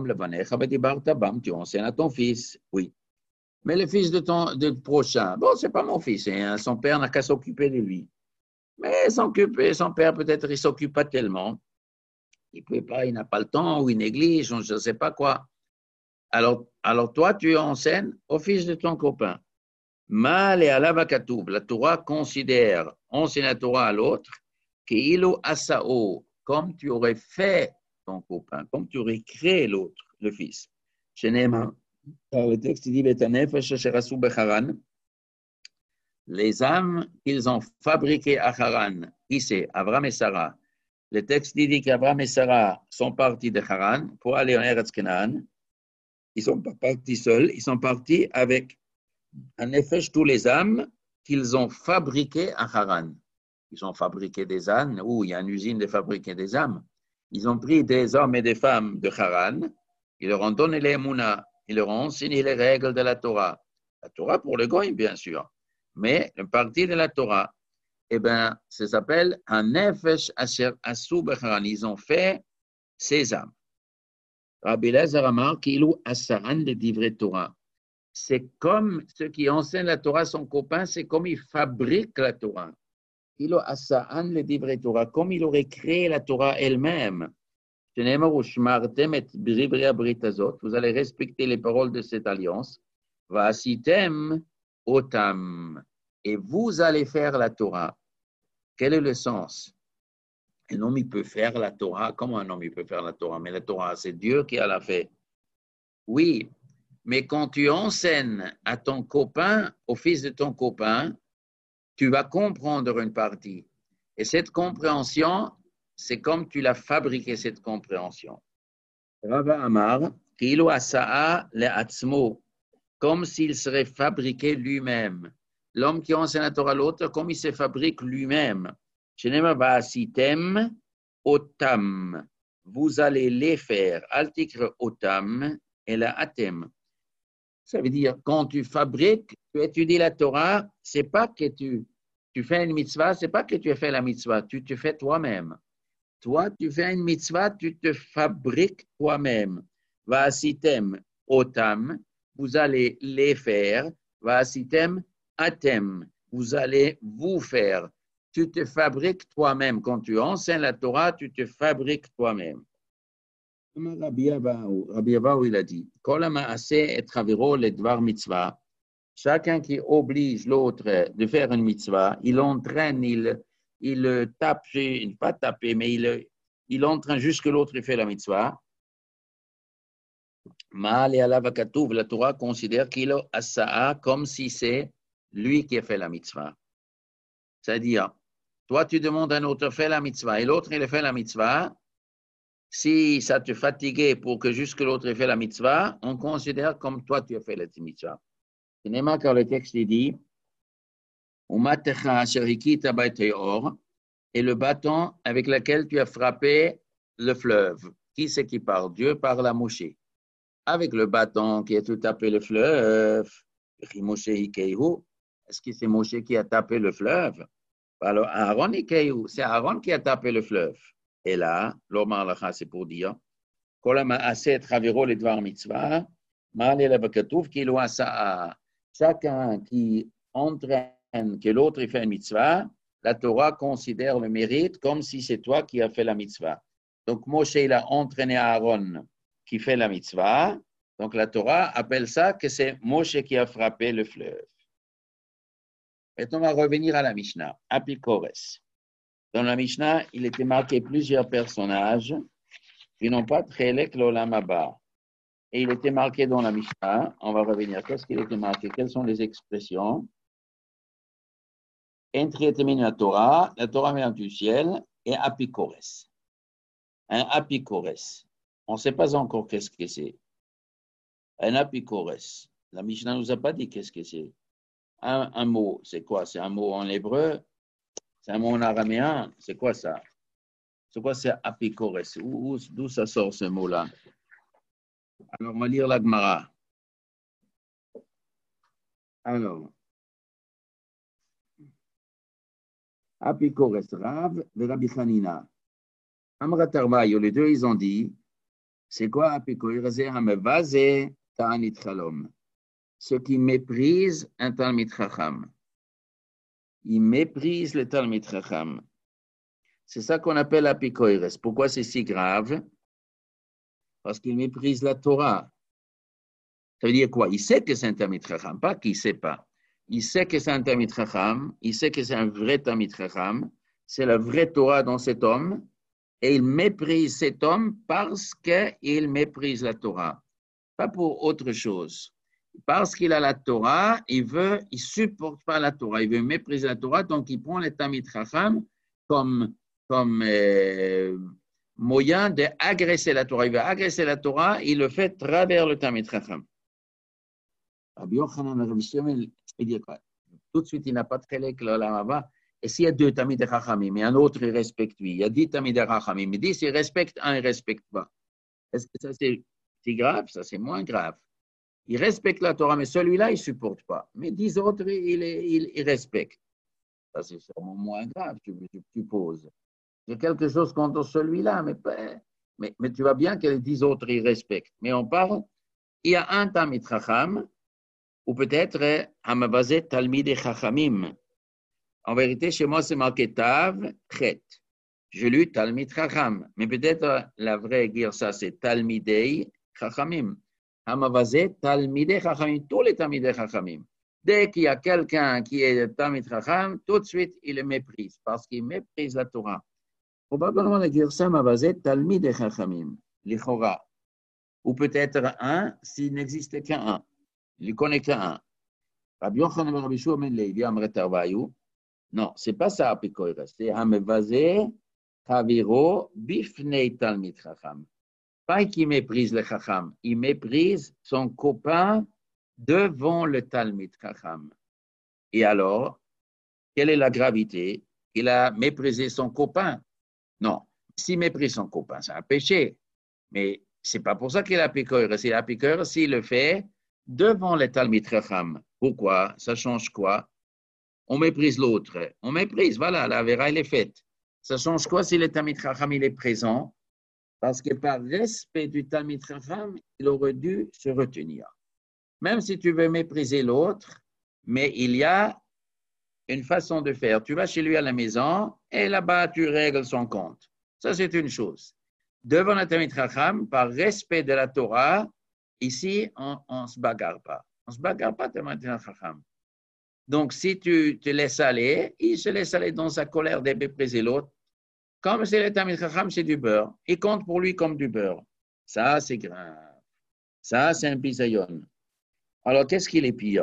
tu enseignes à ton fils. Oui. Mais le fils de prochain, bon, c'est pas mon fils. Hein, son père n'a qu'à s'occuper de lui. Mais son père, peut-être, il ne s'occupe pas tellement. Il peut pas, il n'a pas le temps, ou il néglige, je ne sais pas quoi. Alors toi, tu enseignes au fils de ton copain. Mal et alav hakatuv, la Torah considère, enseigne la Torah à l'autre, keilu asao, comme tu aurais fait ton copain, comme tu aurais créé l'autre, le fils. Sheneema, le texte dit, betanefesh asher asu becharan, les âmes qu'ils ont fabriquées à Haran, qui c'est Abraham et Sarah. Le texte dit qu'Abraham et Sarah sont partis de Haran pour aller en Eretz Canaan. Ils ne sont pas partis seuls, ils sont partis avec en effet tous les âmes qu'ils ont fabriquées à Haran. Ils ont fabriqué des ânes, où il y a une usine de fabriquer des âmes. Ils ont pris des hommes et des femmes de Haran, ils leur ont donné les Mouna, ils leur ont enseigné les règles de la Torah. La Torah pour le goïm, bien sûr, mais une partie de la Torah, eh bien, ça s'appelle un nefesh asher asu becharan. Ils ont fait ces âmes. Rabbi Elazar Amar, Kilou Asaran le divrei Torah. C'est comme ceux qui enseignent la Torah à son copain, c'est comme ils fabriquent la Torah. Kilou Asaran le divrei Torah, comme il aurait créé la Torah elle-même. Vous allez respecter les paroles de cette alliance. Va'asitem otam. Et vous allez faire la Torah. Quel est le sens? Un homme, il peut faire la Torah. Comment un homme, il peut faire la Torah? Mais la Torah, c'est Dieu qui l'a fait. Oui, mais quand tu enseignes à ton copain, au fils de ton copain, tu vas comprendre une partie. Et cette compréhension, c'est comme tu l'as fabriqué, cette compréhension. Rava Amar, Kilo Asa'a le Atzmo, comme s'il serait fabriqué lui-même. L'homme qui enseigne la Torah à l'autre, comme il se fabrique lui-même. Shenema Va'asitem Otam. Vous allez les faire. Altikre Otam et la Atem. Ça veut dire, quand tu fabriques, tu étudies la Torah, c'est pas que tu fais une mitzvah, c'est pas que tu as fait la mitzvah, tu te fais toi-même. Toi, tu fais une mitzvah, tu te fabriques toi-même. Va'asitem otam, vous allez les faire. Va'asitem atem, vous allez vous faire. Tu te fabriques toi-même. Quand tu enseignes la Torah, tu te fabriques toi-même. Rabbi Abahu, il a dit, chacun qui oblige l'autre de faire une mitzvah, il entraîne, il tape, pas taper, mais il entraîne jusque l'autre fait la mitzvah. La Torah considère qu'il a assa'a comme si c'est lui qui a fait la mitzvah. C'est-à-dire, toi tu demandes à un autre faire la mitzvah et l'autre il a fait la mitzvah. Si ça te fatiguait pour que jusque l'autre ait fait la mitzvah, on considère comme toi tu as fait la mitzvah. Cinéma, car le texte dit et le bâton avec lequel tu as frappé le fleuve. Qui c'est qui parle? Dieu parle à Moshe. Avec le bâton qui a tout tapé le fleuve, est-ce que c'est Moshe qui a tapé le fleuve? Alors, Aaron c'est Aaron qui a tapé le fleuve. Et là, l'Omar Lacha, c'est pour dire, chacun qui entraîne que l'autre fait une mitzvah, la Torah considère le mérite comme si c'est toi qui as fait la mitzvah. Donc, Moshe, il a entraîné Aaron qui fait la mitzvah. Donc, la Torah appelle ça que c'est Moshe qui a frappé le fleuve. Maintenant, on va revenir à la Mishnah, Apikores. Dans la Mishnah, il était marqué plusieurs personnages qui n'ont pas Tchelek l'Olam Haba. Et il était marqué dans la Mishnah, on va revenir, qu'est-ce qu'il était marqué? Quelles sont les expressions? Entri la Torah vient du ciel, et Apikores. Un Apikores. On ne sait pas encore qu'est-ce que c'est. Un Apikores. La Mishnah ne nous a pas dit qu'est-ce que c'est. Un mot, c'est quoi? C'est un mot en hébreu? C'est un mot en araméen? C'est quoi ça? C'est quoi c'est Apikores? D'où ça sort ce mot-là? Alors, on va lire la Gemara. Alors, Apikores Rav et Rabbi Hanina. Amrat Arbaïo, les deux, ils ont dit, c'est quoi Apikores? Hamevazé Ta'anit Chalom. Ce qui méprise un Talmid Chacham. Il méprise le Talmid Chacham. C'est ça qu'on appelle Apikores. Pourquoi c'est si grave? Parce qu'il méprise la Torah. Ça veut dire quoi? Il sait que c'est un Talmid Chacham, pas qu'il ne sait pas. Il sait que c'est un Talmid Chacham, il sait que c'est un vrai Talmid Chacham, c'est la vraie Torah dans cet homme, et il méprise cet homme parce qu'il méprise la Torah. Pas pour autre chose. Parce qu'il a la Torah, il supporte pas la Torah, il veut mépriser la Torah, donc il prend le Talmid Chacham comme moyen d'agresser la Torah. Il veut agresser la Torah, il le fait travers le Talmid Chacham. Rabbi Yochanan, Rabbi Shimon, il dit quoi? Tout de suite, il n'a pas de Chelek l'Olam Haba. Et s'il y a deux Talmid Chachamim, mais un autre, il respecte lui. Il y a 10 Talmid Chachamim, mais 10, il respecte, un, il ne respecte pas. Est-ce que ça, c'est grave? Ça, c'est moins grave. Il respecte la Torah, mais celui-là, il ne supporte pas. Mais 10 autres, il respecte. Ça, c'est sûrement moins grave, tu poses. Il y a quelque chose contre celui-là, mais Mais tu vois bien que les 10 autres, ils respectent. Mais on parle, il y a un Talmid Chacham, ou peut-être Hamavazet Talmid Chachamim. En vérité, chez moi, c'est marqué Tav, Chet. Je lu Talmid Chacham. Mais peut-être la vraie girsa, c'est Talmidei Chachamim. Hamavazet Talmidei Chachamim. Tous les Talmidei Chachamim. Dès qu'il y a quelqu'un qui est Talmid Chacham, tout de suite, il le méprise, parce qu'il méprise la Torah. Probablement la girsa Hamavazet Talmidei Chachamim. L'Ichora. Ou peut-être un, s'il n'existe qu'un. Il ne connaît qu'un. Rabbi Yochanan ben Rabbi Shua ben Levi, Amret Arvayu. Non, ce n'est pas ça, Apikoire. C'est Hamevazé, Chaviro, Bifnei Talmid Chacham. Pas qu'il méprise le Chacham, il méprise son copain devant le Talmid Chacham. Et alors, quelle est la gravité? Il a méprisé son copain. Non, s'il méprise son copain, c'est un péché. Mais ce n'est pas pour ça qu'il a Apikoire. C'est Apikoire s'il le fait devant le Talmid Chacham. Pourquoi? Ça change quoi? On méprise l'autre. On méprise, voilà, la vera, elle est faite. Ça change quoi si le Talmid Chacham, il est présent? Parce que par respect du Talmid Chacham, il aurait dû se retenir. Même si tu veux mépriser l'autre, mais il y a une façon de faire. Tu vas chez lui à la maison et là-bas, tu règles son compte. Ça, c'est une chose. Devant le Talmid Chacham, par respect de la Torah, ici, on ne se bagarre pas. On ne se bagarre pas devant le Talmid Chacham. Donc, si tu te laisses aller, il se laisse aller dans sa colère de mépriser l'autre. Comme c'est le Talmid Chacham, c'est du beurre. Il compte pour lui comme du beurre. Ça, c'est grave. Ça, c'est un bisayon. Alors, qu'est-ce qu'il est pire?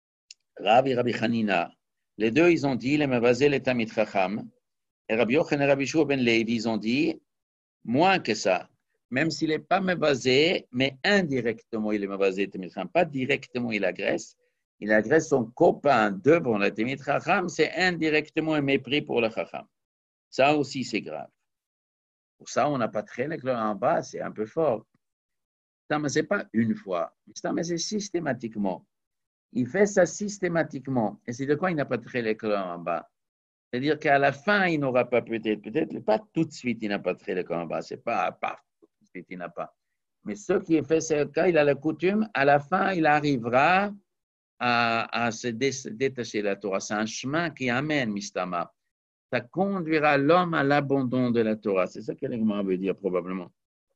Rav et Rabbi Hanina, les deux, ils ont dit, les mevazé le Talmid Chacham. Et Rabbi Yochanan et Rabbi Shua ben Levi, ils ont dit, moins que ça. Même s'il n'est pas mevazé, mais indirectement, il est mevazé le Talmid Chacham. Pas directement, il agresse. Il agresse son copain devant le Talmid Chacham, c'est indirectement un mépris pour le Chacham. Ça aussi, c'est grave. Pour ça, on n'a pas traîné le en bas, c'est un peu fort. Ça, mais ce n'est pas une fois, mais c'est systématiquement. Il fait ça systématiquement. Et c'est de quoi il n'a pas traîné le en bas? C'est-à-dire qu'à la fin, il n'aura pas peut-être pas tout de suite, il n'a pas traîné le en bas. C'est pas, tout de suite, il n'a pas. Mais ce qui est fait, c'est le cas, il a la coutume, à la fin, il arrivera à se détacher de la Torah. C'est un chemin qui amène, Mistama. Ça conduira l'homme à l'abandon de la Torah. C'est ça que l'Igma veut dire probablement.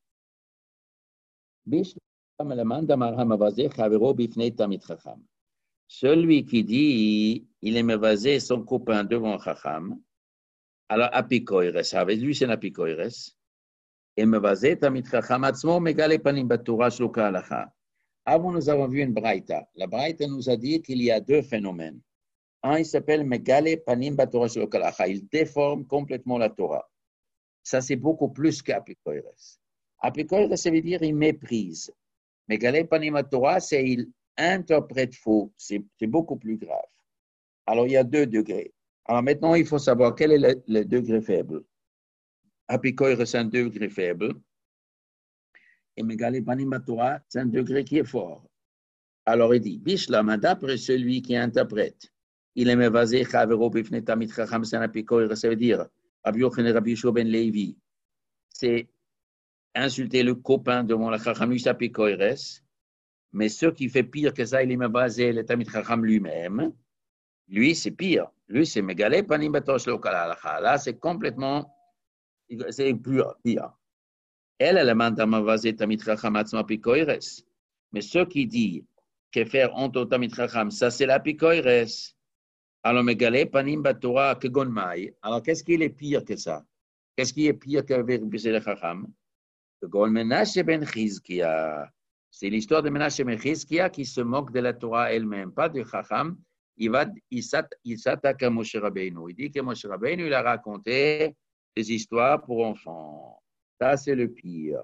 Celui qui dit il est mevazé son copain devant Chacham, alors apikoires, avec lui c'est un apikoires, et mevazé tamid Chacham atzmo megale panim batora shloka halacha. Avant, nous avons vu une braïta. La braïta nous a dit qu'il y a deux phénomènes. Un, il s'appelle Megale Panim Batora Shloka halacha. Il déforme complètement la Torah. Ça, c'est beaucoup plus qu'apikoires. Apikoires, ça veut dire il méprise. Megale Panim Batora, c'est il interprète faux. C'est beaucoup plus grave. Alors, il y a deux degrés. Alors maintenant, il faut savoir quel est le degré faible. Apikoires, c'est un degré faible. Et Megale Panim Batora, c'est un degré qui est fort. Alors il dit, Bishlam, d'après celui qui interprète, il est mevazé chavero bifnei Talmid Chacham, c'est un apikoire, ça veut dire, Rabbi Yochanan et Rabbi Shua ben Levi, c'est insulter le copain devant le Chacham, lui c'est apikoires, mais ce qui fait pire que ça, il est mevazé le Talmid Chacham lui-même, lui c'est pire, lui c'est Megale Panim Batora Shloka halacha, là c'est complètement, c'est pire. Elle est le mandat mevazé Talmid Chacham atzma apikoires, mais ce qui dit que faire honte au Talmid Chacham, ça c'est l'apikoires. Alors, Megale Panim Batora Kegon Mai. Alors, qu'est-ce qui est pire que ça? Qu'est-ce qui est pire que mépriser le Chacham? Kegon Menashe ben Chizkia. C'est l'histoire de Menashe ben Chizkia qui se moque de la Torah elle-même, pas du Chacham. Il s'attaque à Moshe Rabbeinu. Il dit que Moshe Rabbeinu, il a raconté des histoires pour enfants. Ça, c'est le pire.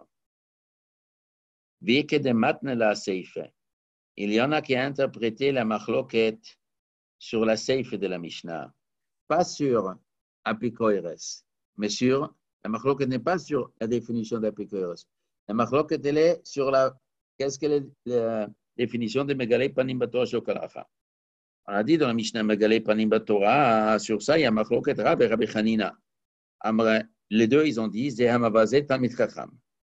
Vike de Matne la Seife. Il y en a qui ont interprété la machloket sur la Seif de la Mishnah, pas sur apikoires, mais sur, la machloket n'est pas sur la définition d'apikoires. La machloket, elle est sur qu'est-ce que la définition de Megale Panim Batora Shloka halacha. On a dit dans la Mishnah Megale Panim Batora, sur ça, il y a machloket Rav et Rabbi Hanina. Les deux, ils ont dit, Zehamavazet Talmid Chacham.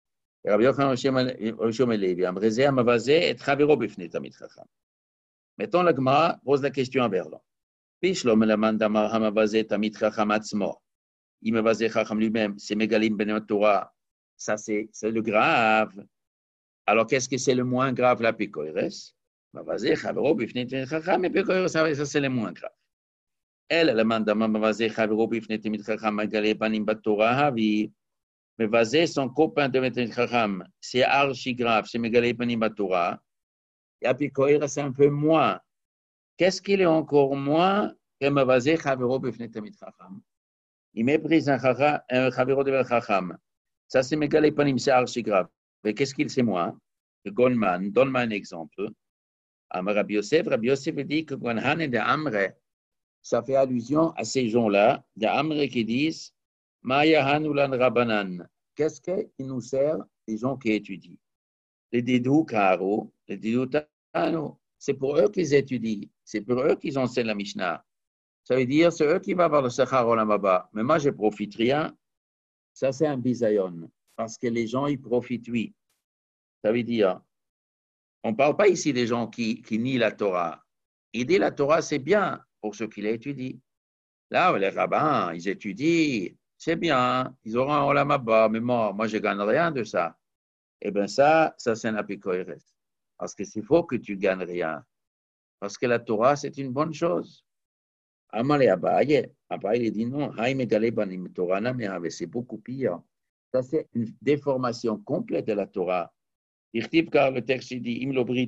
רבי יוחנן Oshom Levi, Amrezé, Amavazé, et Chavero Bifnei Tamid Chacham. Mettons la Gemara pose la question à Berlin. Pishlo Melaman Damar Hamavazé Tamid Chacham Atzmo. Imavazé Chacham lui-même, c'est Megalim Ben Torah. Ça, c'est le grave. Alors, qu'est-ce que c'est le moins grave, la Pekoires? Mavazé Chavero Bifnei Tamid Chacham, et Pekoires, ça, c'est le moins grave. Elle, la mandama Mavazé Chavero Bifnei Tamid Chacham, Megalim Panim Batorah, Havi. Mevazé, son copain de Tamid Chacham, c'est archi grave, c'est Megalé Panim Batorah. Et Apikoïra, c'est un peu moins. Qu'est-ce qu'il est encore moins que Mevazé Chavero Bifnei Tamid Chacham? Il méprise un Chavero de Chacham. Ça, c'est Megalé Panim, c'est archi grave. Mais qu'est-ce qu'il sait moins? Que Goldman, donne-moi un exemple. Rabbi Yosef dit que Gwanhan et de Amre, ça fait allusion à ces gens-là, de Amre qui disent Ma'yahan ulan Rabanan. Qu'est-ce qui nous sert les gens qui étudient? Les Didou Karo, les Didou Tano. C'est pour eux qu'ils étudient. C'est pour eux qu'ils enseignent la Mishnah. Ça veut dire, c'est eux qui vont avoir le Sachar Olam Haba. Mais moi, je ne profite rien. Ça, c'est un bisayon. Parce que les gens, ils profitent, oui. Ça veut dire, on ne parle pas ici des gens qui nient la Torah. Il dit la Torah, c'est bien pour ceux qui l'étudient. Là, les rabbins, ils étudient. C'est bien, ils auront un olam haba, mais moi, je ne gagne rien de ça. Eh bien, ça c'est un apikoïres. Parce que c'est faux que tu ne gagnes rien. Parce que la Torah, c'est une bonne chose. Amalé Abaye, il dit non, c'est beaucoup pire. Ça, c'est une déformation complète de la Torah. Car le texte dit,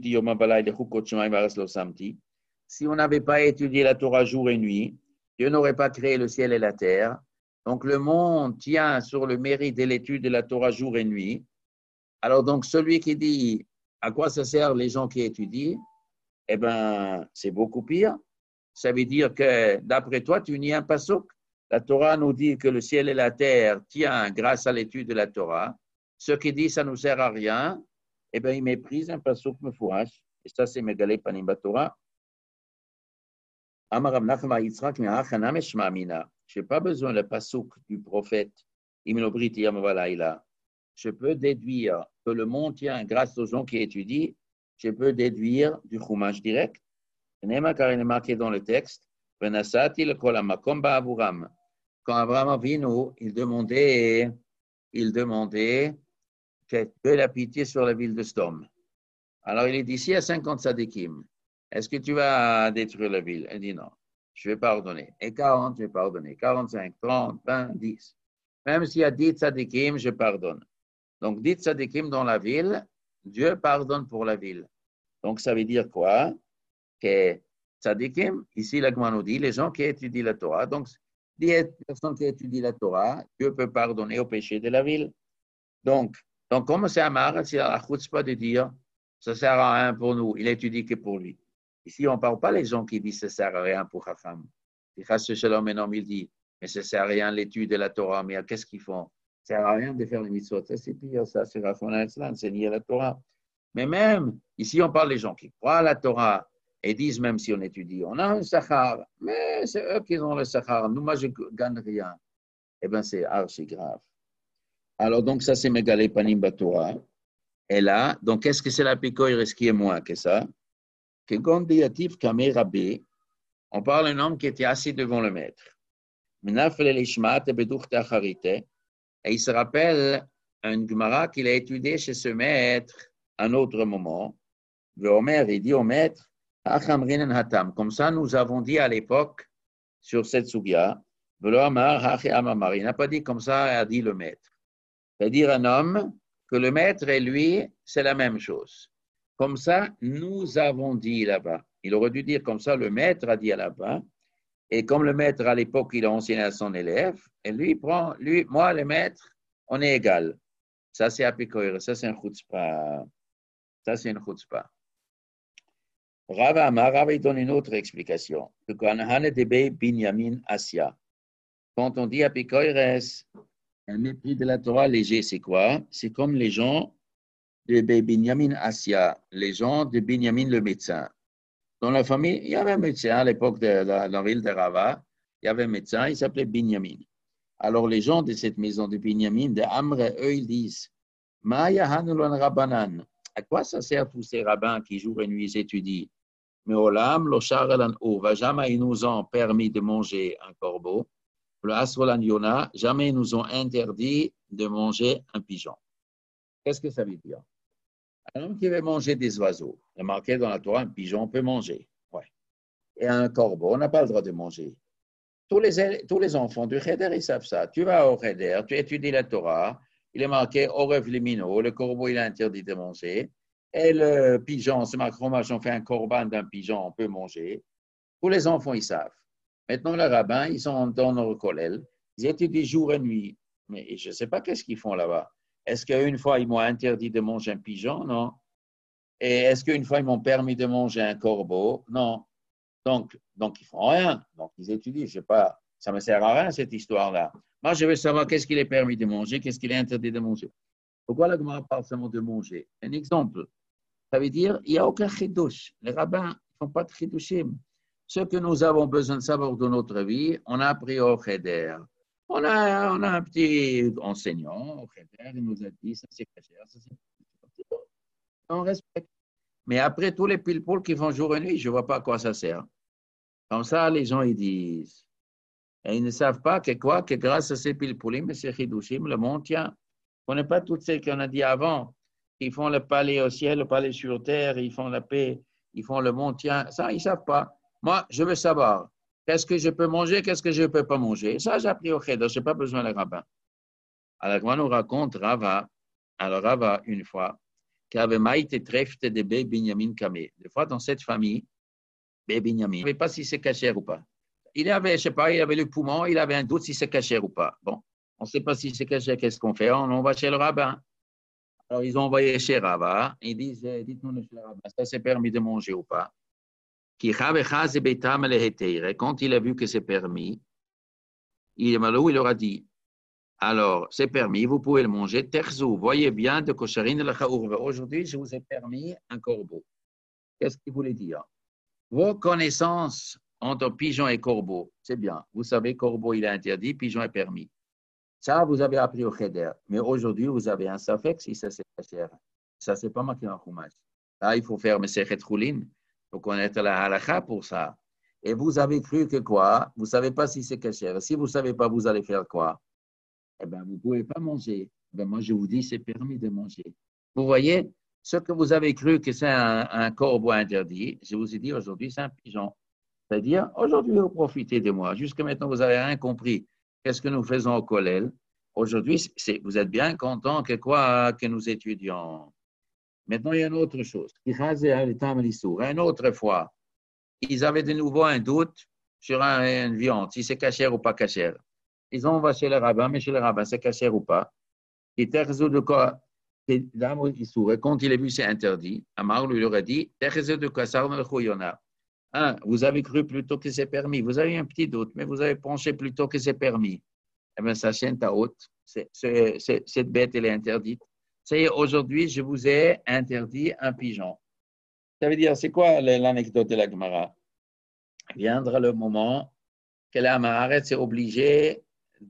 si on n'avait pas étudié la Torah jour et nuit, Dieu n'aurait pas créé le ciel et la terre. Donc, le monde tient sur le mérite de l'étude de la Torah jour et nuit. Alors, donc, celui qui dit à quoi ça sert les gens qui étudient, eh bien, c'est beaucoup pire. Ça veut dire que, d'après toi, tu nies un pasuk. La Torah nous dit que le ciel et la terre tiennent grâce à l'étude de la Torah. Ceux qui disent ça ne nous sert à rien, eh bien, ils méprisent un pasuk mefouash. Et ça, c'est Megalé Panim Batorah. Amar Nachma Yitzchak Me'achana Meshma'amina. Je n'ai pas besoin de pasouk du prophète. Je peux déduire que le monde tient grâce aux gens qui étudient. Je peux déduire du chumash direct. Car il est marqué dans le texte. Quand Abraham Avinu, il demandait que la pitié sur la ville de Sdom. Alors il est d'ici à 50 sadikim. Est-ce que tu vas détruire la ville? Il dit non. Je vais pardonner. Et 40, je vais pardonner. 45, 30, 20, 10. Même s'il y a 10 tzadikim, je pardonne. Donc, 10 tzadikim dans la ville, Dieu pardonne pour la ville. Donc, ça veut dire quoi? Que tzadikim, ici, la Gemara nous dit, les gens qui étudient la Torah, donc, 10 personnes qui étudient la Torah, Dieu peut pardonner aux péchés de la ville. Donc comme c'est Amar, c'est la chutzpah de dire, ça ne sert à rien pour nous, il étudie que pour lui. Ici, on ne parle pas les gens qui disent que ça ne sert à rien pour Chacham. Il dit, mais ça ne sert à rien l'étude de la Torah, mais qu'est-ce qu'ils font? Ça ne sert à rien de faire les mitzvot. Ça, c'est pire, ça, c'est enseigner la Torah. Mais même, ici, on parle des gens qui croient à la Torah et disent, même si on étudie, on a un sachar, mais c'est eux qui ont le sachar. Nous, moi, je ne gagne rien. Eh bien, c'est archi grave. Alors, donc, ça, c'est Megalé Panim Batorah. Et là, donc, qu'est-ce que c'est la picoire? Est-ce qu'il y a moins que ça? On parle d'un homme qui était assis devant le maître. Et il se rappelle un Gemara qu'il a étudié chez ce maître à un autre moment. Il dit au maître, comme ça nous avons dit à l'époque sur cette sugia, il n'a pas dit comme ça, a dit le maître. C'est-à-dire un homme que le maître et lui, c'est la même chose. Comme ça, nous avons dit là-bas. Il aurait dû dire comme ça, le maître a dit là-bas. Et comme le maître, à l'époque, il a enseigné à son élève, et moi, le maître, on est égal. Ça, c'est apikoïre. Ça, c'est un chutzpah. Rav, il donne une autre explication. Quand on dit apikoïre, un mépris de la Torah léger, c'est quoi? C'est comme les gens de Binyamin Asya, les gens de Binyamin le médecin. Dans la famille, il y avait un médecin à l'époque de la ville de Rava, il y avait un médecin, il s'appelait Binyamin. Alors les gens de cette maison de Binyamin, de Amre, eux, ils disent, Maya Hanulon Rabbanan. À quoi ça sert tous ces rabbins qui jour et nuit étudient? Mais Olam, lo Sharalan Ova, jamais ils nous ont permis de manger un corbeau. Le Asrolan Yona, jamais ils nous ont interdit de manger un pigeon. Qu'est-ce que ça veut dire? Un homme qui veut manger des oiseaux, il est marqué dans la Torah, un pigeon peut manger. Ouais. Et un corbeau, on n'a pas le droit de manger. Tous les enfants du Cheder, ils savent ça. Tu vas au Cheder, tu étudies la Torah, il est marqué Orev Limino, le corbeau, il est interdit de manger. Et le pigeon, c'est marqué, on fait un corban d'un pigeon, on peut manger. Tous les enfants, ils savent. Maintenant, les rabbins, ils sont dans nos collèges, ils étudient jour et nuit. Mais je ne sais pas qu'est-ce qu'ils font là-bas. Est-ce qu'une fois, ils m'ont interdit de manger un pigeon? Non. Et est-ce qu'une fois, ils m'ont permis de manger un corbeau? Non. Donc ils ne font rien. Donc, ils étudient. Je sais pas, ça ne me sert à rien, cette histoire-là. Moi, je veux savoir qu'est-ce qu'il est permis de manger, qu'est-ce qu'il est interdit de manger. Pourquoi la Gemara parle seulement de manger? Un exemple. Ça veut dire il n'y a aucun chidouche. Les rabbins ne font pas de chidouchim. Ce que nous avons besoin de savoir dans notre vie, on a appris au Cheder. On a un petit enseignant au Cheder, il nous a dit ça c'est caché, ça c'est caché. On respecte. Mais après, tous les pile-poules qui font jour et nuit, je ne vois pas à quoi ça sert. Comme ça, les gens ils disent. Et ils ne savent pas que quoi, que grâce à ces pile-poulim et ces chidushim, le monde tient. On n'est pas toutes celles qu'on a dit avant. Ils font le palais au ciel, le palais sur terre, ils font la paix, ils font le monde tient. Ça, ils ne savent pas. Moi, je veux savoir qu'est-ce que je peux manger, qu'est-ce que je ne peux pas manger. Ça, j'ai appris au Cheder, je n'ai pas besoin de rabbin. Alors, on nous raconte Rava. Alors, Rava, une fois, qui avait maïté trefte de Bé Binyamin Kamé. Des fois, dans cette famille, Bé Binyamin, il ne savait pas si c'est cachère ou pas. Il avait, je ne sais pas, il avait le poumon, il avait un doute si c'est cachère ou pas. Bon, on ne sait pas si c'est cachère, qu'est-ce qu'on fait? On va chez le rabbin. Alors, ils ont envoyé chez Rava. Ils disent, dites-nous, monsieur le rabbin, ça c'est permis de manger ou pas? Quand il a vu que c'est permis, il leur a dit, alors, c'est permis, vous pouvez le manger. Terzou, voyez bien de kosharine la chaourva. Aujourd'hui, je vous ai permis un corbeau. Qu'est-ce qu'il voulait dire? Vos connaissances entre pigeon et corbeau, c'est bien. Vous savez, corbeau, il est interdit, pigeon est permis. Ça, vous avez appris au Cheder. Mais aujourd'hui, vous avez un safek si ça c'est cachère. Ça, c'est pas marqué en Chumash. Là, il faut faire Mesechet Choulin. Il faut connaître la halakha pour ça. Et vous avez cru que quoi? Vous ne savez pas si c'est cachère. Si vous ne savez pas, vous allez faire quoi? Eh bien, vous ne pouvez pas manger. Ben, moi, je vous dis, c'est permis de manger. Vous voyez, ce que vous avez cru que c'est un corbeau interdit, je vous ai dit aujourd'hui, c'est un pigeon. C'est-à-dire, aujourd'hui, vous profitez de moi. Jusqu'à maintenant, vous n'avez rien compris. Qu'est-ce que nous faisons au collège? Aujourd'hui, vous êtes bien content que quoi que nous étudions. Maintenant, il y a une autre chose. Une autre fois, ils avaient de nouveau un doute sur une viande, si c'est cachère ou pas cachère. Ils ont va chez le rabbin, mais chez le rabbin, c'est cachère ou pas? Et Terzo de quoi? Et quand il a vu c'est interdit, Amar lui aurait dit, Terzo de quoi ça vous avez cru plutôt que c'est permis. Vous avez un petit doute, mais vous avez pensé plutôt que c'est permis. Eh bien, ça chaîne ta haute. Cette bête, elle est interdite. Ça y est, aujourd'hui, je vous ai interdit un pigeon. Ça veut dire, c'est quoi l'anecdote de la Gemara? Viendra le moment que la Maharet est obligé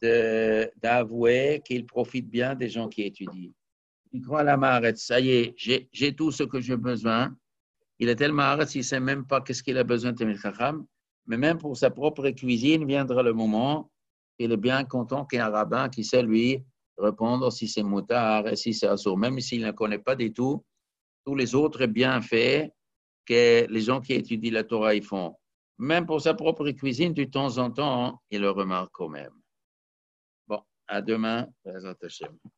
d'avouer qu'il profite bien des gens qui étudient. Il croit à la Maharet, ça y est, j'ai tout ce que j'ai besoin. Il est tellement arrêté, il ne sait même pas qu'est-ce qu'il a besoin de Tamil Chacham, mais même pour sa propre cuisine, viendra le moment, il est bien content qu'il y ait un rabbin qui sait lui répondre si c'est moutard et si c'est assour, même s'il ne connaît pas du tout, tous les autres bienfaits que les gens qui étudient la Torah ils font. Même pour sa propre cuisine, de temps en temps, il le remarque quand même. Bon, à demain, Bezrat Hashem.